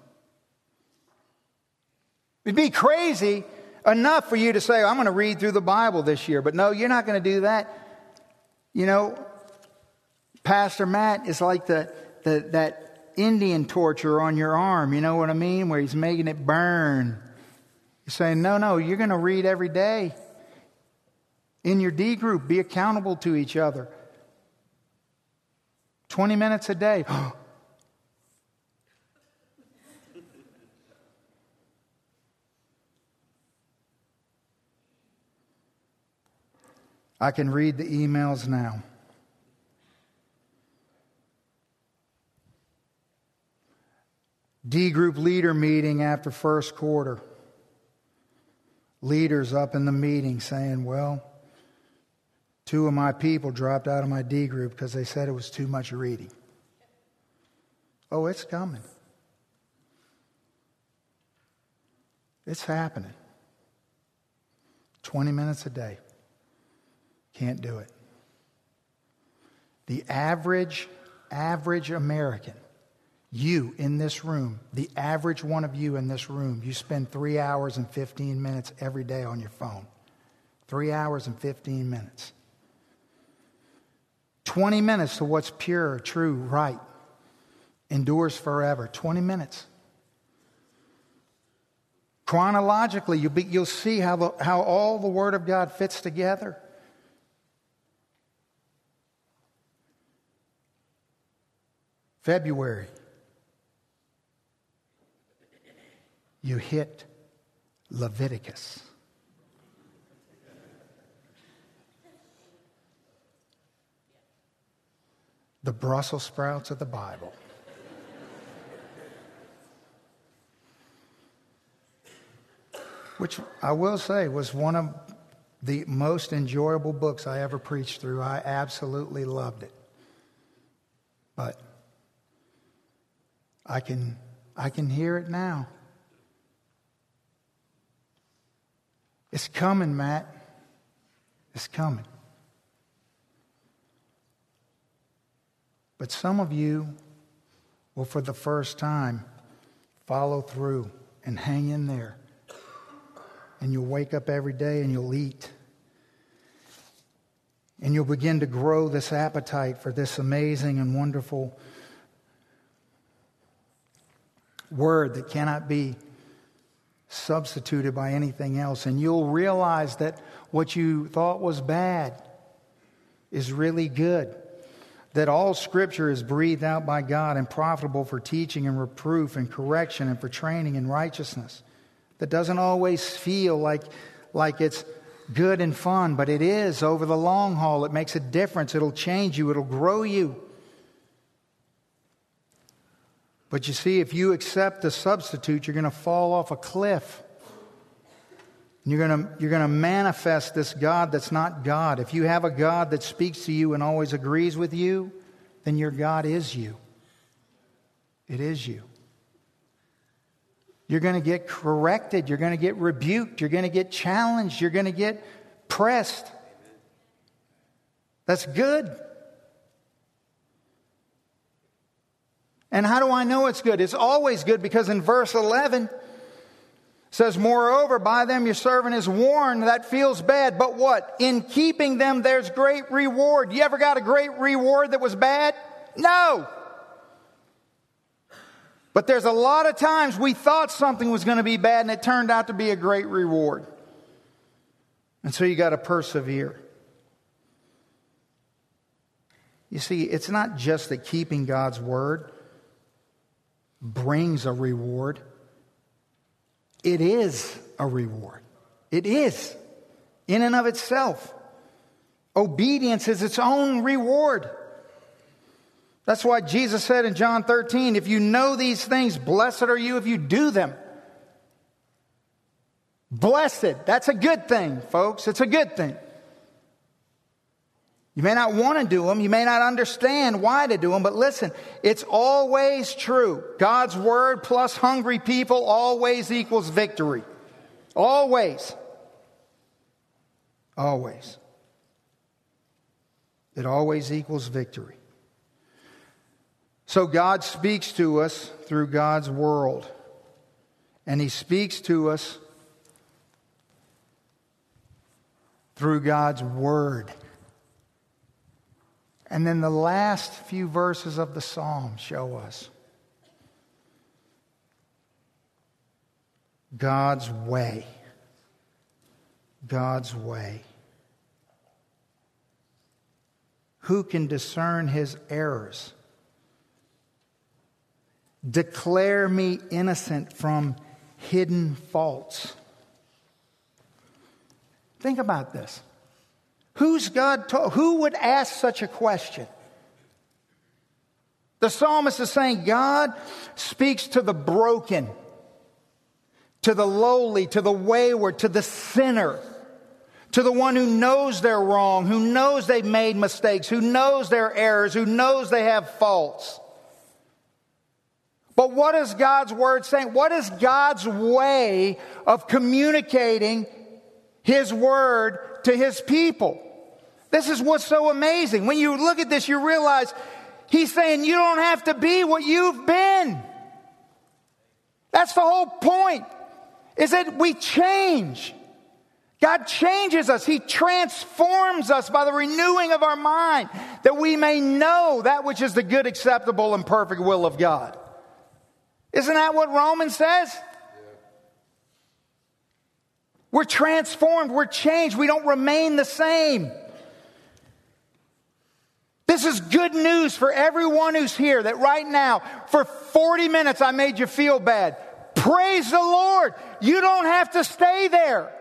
It'd be crazy enough for you to say, I'm going to read through the Bible this year. But no, you're not going to do that. You know, Pastor Matt is like that Indian torture on your arm. You know what I mean? Where he's making it burn. You're saying, no, you're going to read every day. In your D group, be accountable to each other. 20 minutes a day. I can read the emails now. D group leader meeting after first quarter. Leaders up in the meeting saying, well, 2 of my people dropped out of my D group because they said it was too much reading. Oh, it's coming. It's happening. 20 minutes a day. Can't do it. The average American, you in this room, the average one of you in this room, you spend 3 hours and 15 minutes every day on your phone. 3 hours and 15 minutes. 20 minutes to what's pure, true, right, endures forever. 20 minutes. Chronologically, you'll see how all the Word of God fits together. February. You hit Leviticus. The Brussels sprouts of the Bible. Which I will say was one of the most enjoyable books I ever preached through. I absolutely loved it. But I can hear it now. It's coming, Matt. It's coming. But some of you will, for the first time, follow through and hang in there. And you'll wake up every day and you'll eat. And you'll begin to grow this appetite for this amazing and wonderful Word that cannot be substituted by anything else. And you'll realize that what you thought was bad is really good. That all Scripture is breathed out by God and profitable for teaching and reproof and correction and for training in righteousness. That doesn't always feel like it's good and fun, but it is over the long haul. It makes a difference. It'll change you. It'll grow you. But you see, if you accept the substitute, you're going to fall off a cliff. You're going to manifest this God that's not God. If you have a God that speaks to you and always agrees with you, then your God is you. It is you. You're going to get corrected. You're going to get rebuked. You're going to get challenged. You're going to get pressed. That's good. And how do I know it's good? It's always good because in verse 11 it says, moreover, by them your servant is warned. That feels bad. But what? In keeping them there's great reward. You ever got a great reward that was bad? No. But there's a lot of times we thought something was going to be bad and it turned out to be a great reward. And so you got to persevere. You see, it's not just that keeping God's word brings a reward. It is a reward. It is. In and of itself. Obedience is its own reward. That's why Jesus said in John 13, if you know these things, blessed are you if you do them. Blessed. That's a good thing, folks. It's a good thing. You may not want to do them. You may not understand why to do them. But listen, it's always true. God's word plus hungry people always equals victory. Always. Always. It always equals victory. So God speaks to us through God's world. And He speaks to us through God's word. And then the last few verses of the psalm show us God's way. God's way. Who can discern His errors? Declare me innocent from hidden faults. Think about this. Who's God? Who would ask such a question? The psalmist is saying God speaks to the broken, to the lowly, to the wayward, to the sinner, to the one who knows they're wrong, who knows they've made mistakes, who knows their errors, who knows they have faults. But what is God's word saying? What is God's way of communicating His word to His people? This is what's so amazing. When you look at this, you realize He's saying you don't have to be what you've been. That's the whole point, is that we change. God changes us. He transforms us by the renewing of our mind, that we may know that which is the good, acceptable, and perfect will of God. Isn't that what Romans says? We're transformed. We're changed. We don't remain the same. This is good news for everyone who's here, that right now, for 40 minutes, I made you feel bad. Praise the Lord. You don't have to stay there.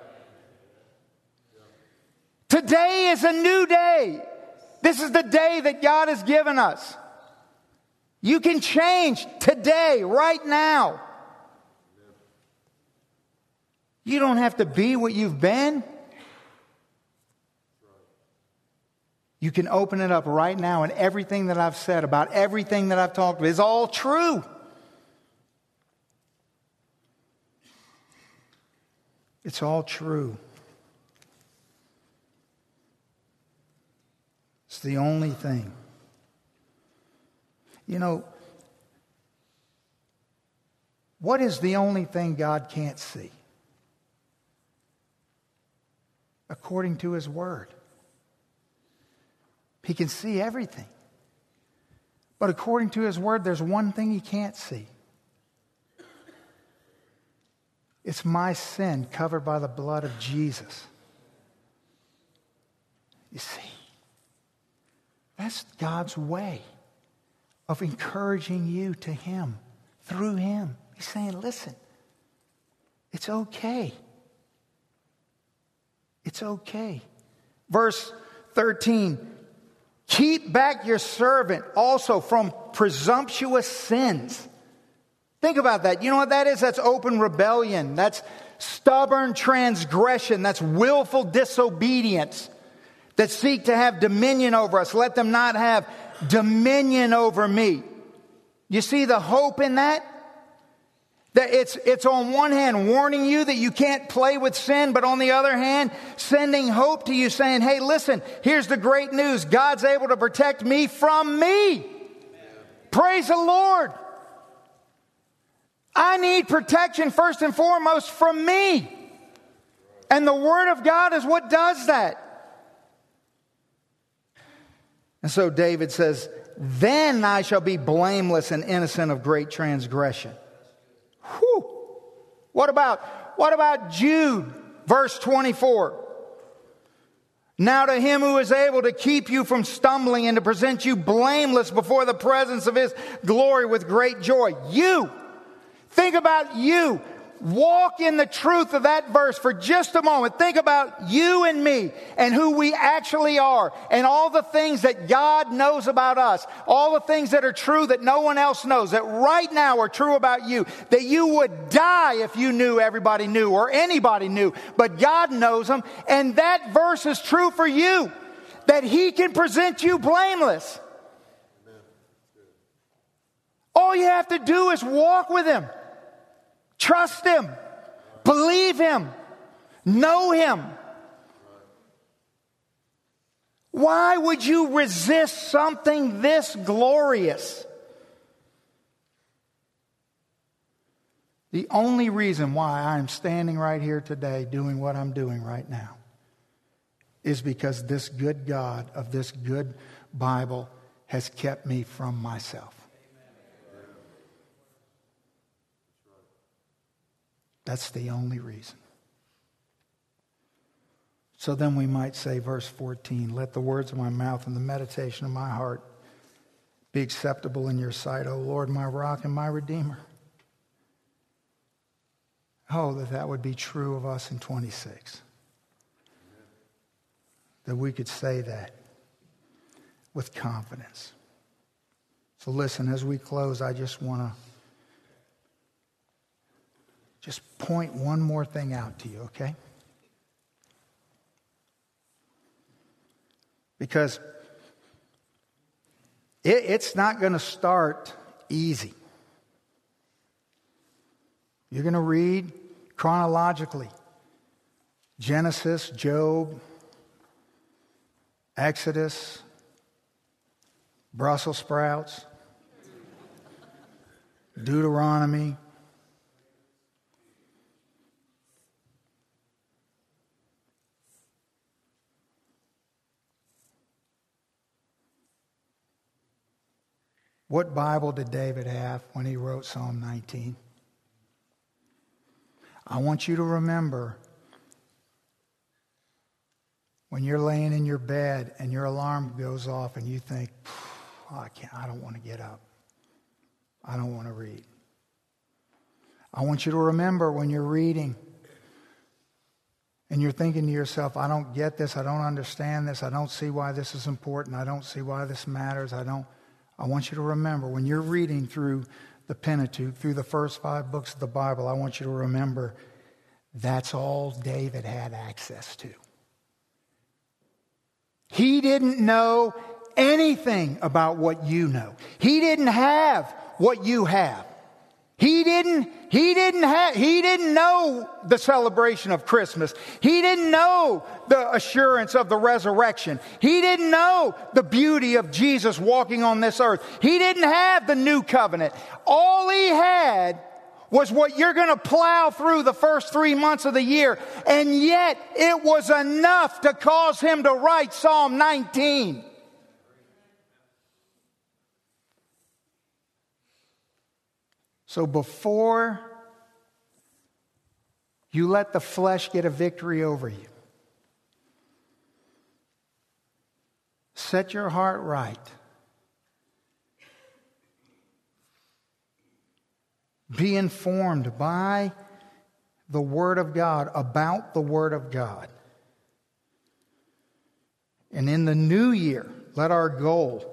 Today is a new day. This is the day that God has given us. You can change today, right now. You don't have to be what you've been. You can open it up right now, and everything that I've said about everything that I've talked about is all true. It's all true. It's the only thing. You know, what is the only thing God can't see? According to His word. He can see everything. But according to His Word, there's one thing He can't see. It's my sin covered by the blood of Jesus. You see, that's God's way of encouraging you to Him, through Him. He's saying, listen, it's okay. It's okay. Verse 13, keep back your servant also from presumptuous sins. Think about that. You know what that is? That's open rebellion. That's stubborn transgression. That's willful disobedience that seek to have dominion over us. Let them not have dominion over me. You see the hope in that? That it's on one hand warning you that you can't play with sin, but on the other hand, sending hope to you saying, hey, listen, here's the great news. God's able to protect me from me. Amen. Praise the Lord. I need protection first and foremost from me. And the Word of God is what does that. And so David says, then I shall be blameless and innocent of great transgression. Whew. What about Jude, verse 24? Now to Him who is able to keep you from stumbling and to present you blameless before the presence of His glory with great joy. You. Think about you. Walk in the truth of that verse for just a moment. Think about you and me and who we actually are and all the things that God knows about us. All the things that are true that no one else knows, that right now are true about you. That you would die if you knew everybody knew or anybody knew. But God knows them. And that verse is true for you. That He can present you blameless. All you have to do is walk with Him. Trust Him. Believe Him. Know Him. Why would you resist something this glorious? The only reason why I'm standing right here today doing what I'm doing right now is because this good God of this good Bible has kept me from myself. That's the only reason. So then we might say, verse 14, let the words of my mouth and the meditation of my heart be acceptable in your sight, O Lord, my rock and my redeemer. Oh, that would be true of us in 26. That we could say that with confidence. So listen, as we close, I just want to just point one more thing out to you, okay? Because it's not going to start easy. You're going to read chronologically. Genesis, Job, Exodus, Brussels sprouts, Deuteronomy, what Bible did David have when he wrote Psalm 19? I want you to remember when you're laying in your bed and your alarm goes off and you think, I don't want to get up. I don't want to read. I want you to remember when you're reading and you're thinking to yourself, I don't get this, I don't understand this, I don't see why this is important, I don't see why this matters, I want you to remember, when you're reading through the Pentateuch, through the first 5 books of the Bible, I want you to remember that's all David had access to. He didn't know anything about what you know. He didn't have what you have. He didn't know the celebration of Christmas. He didn't know the assurance of the resurrection. He didn't know the beauty of Jesus walking on this earth. He didn't have the new covenant. All he had was what you're going to plow through the first 3 months of the year. And yet it was enough to cause him to write Psalm 19. So before you let the flesh get a victory over you, set your heart right. Be informed by the Word of God, about the Word of God. And in the new year, let our goal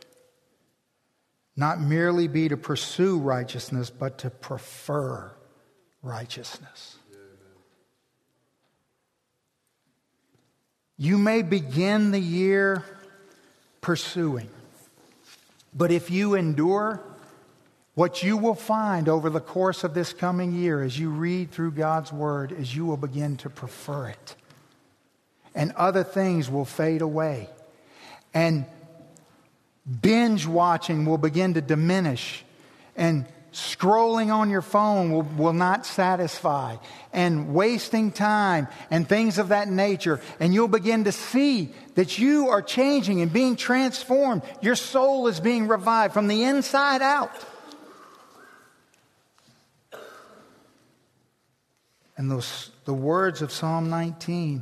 not merely be to pursue righteousness, but to prefer righteousness. You may begin the year pursuing, but if you endure, what you will find over the course of this coming year as you read through God's Word is you will begin to prefer it. And other things will fade away. And binge watching will begin to diminish. And scrolling on your phone will not satisfy. And wasting time and things of that nature. And you'll begin to see that you are changing and being transformed. Your soul is being revived from the inside out. And the words of Psalm 19,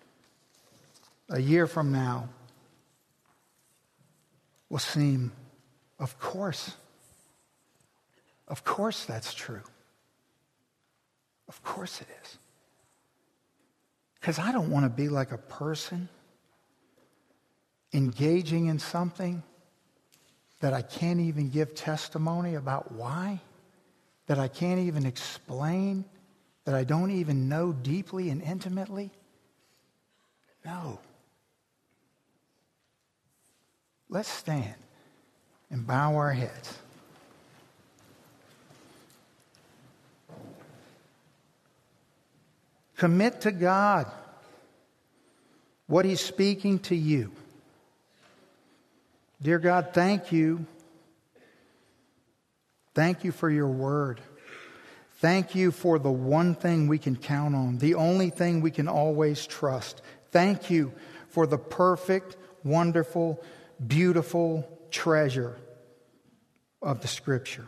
a year from now, will seem, of course that's true. Of course it is. Because I don't want to be like a person engaging in something that I can't even give testimony about why, that I can't even explain, that I don't even know deeply and intimately. No. Let's stand and bow our heads. Commit to God what He's speaking to you. Dear God, thank you. Thank you for your word. Thank you for the one thing we can count on, the only thing we can always trust. Thank you for the perfect, wonderful, beautiful treasure of the Scripture.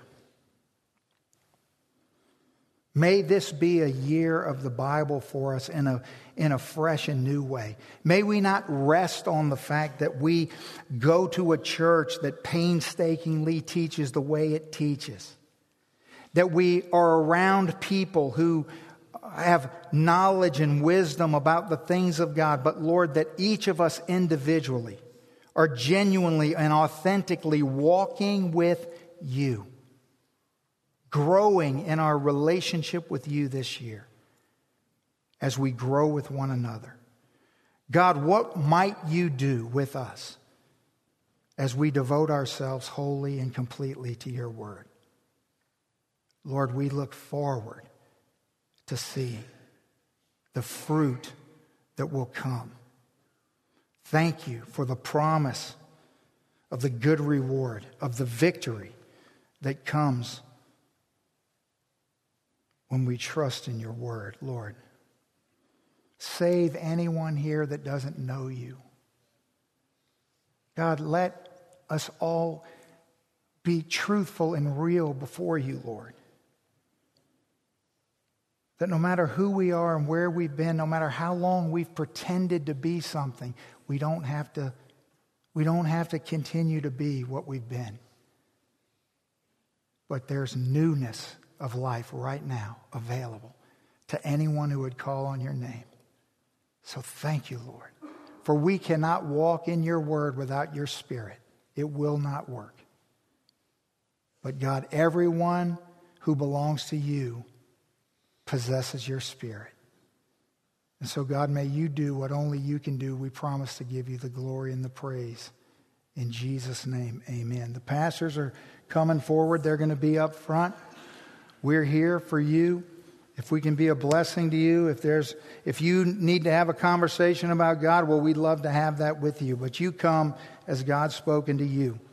May this be a year of the Bible for us in a fresh and new way. May we not rest on the fact that we go to a church that painstakingly teaches the way it teaches. That we are around people who have knowledge and wisdom about the things of God. But Lord, that each of us individually are genuinely and authentically walking with you. Growing in our relationship with you this year. As we grow with one another. God, what might you do with us as we devote ourselves wholly and completely to your word? Lord, we look forward to seeing the fruit that will come. Thank you for the promise of the good reward, of the victory that comes when we trust in your word, Lord. Save anyone here that doesn't know you. God, let us all be truthful and real before you, Lord. That no matter who we are and where we've been, no matter how long we've pretended to be something, we don't have to continue to be what we've been. But there's newness of life right now available to anyone who would call on your name. So thank you, Lord. For we cannot walk in your word without your Spirit. It will not work. But God, everyone who belongs to you possesses your Spirit. And so, God, may you do what only you can do. We promise to give you the glory and the praise. In Jesus' name, amen. The pastors are coming forward. They're going to be up front. We're here for you. If we can be a blessing to you, if you need to have a conversation about God, well, we'd love to have that with you. But you come as God's spoken to you.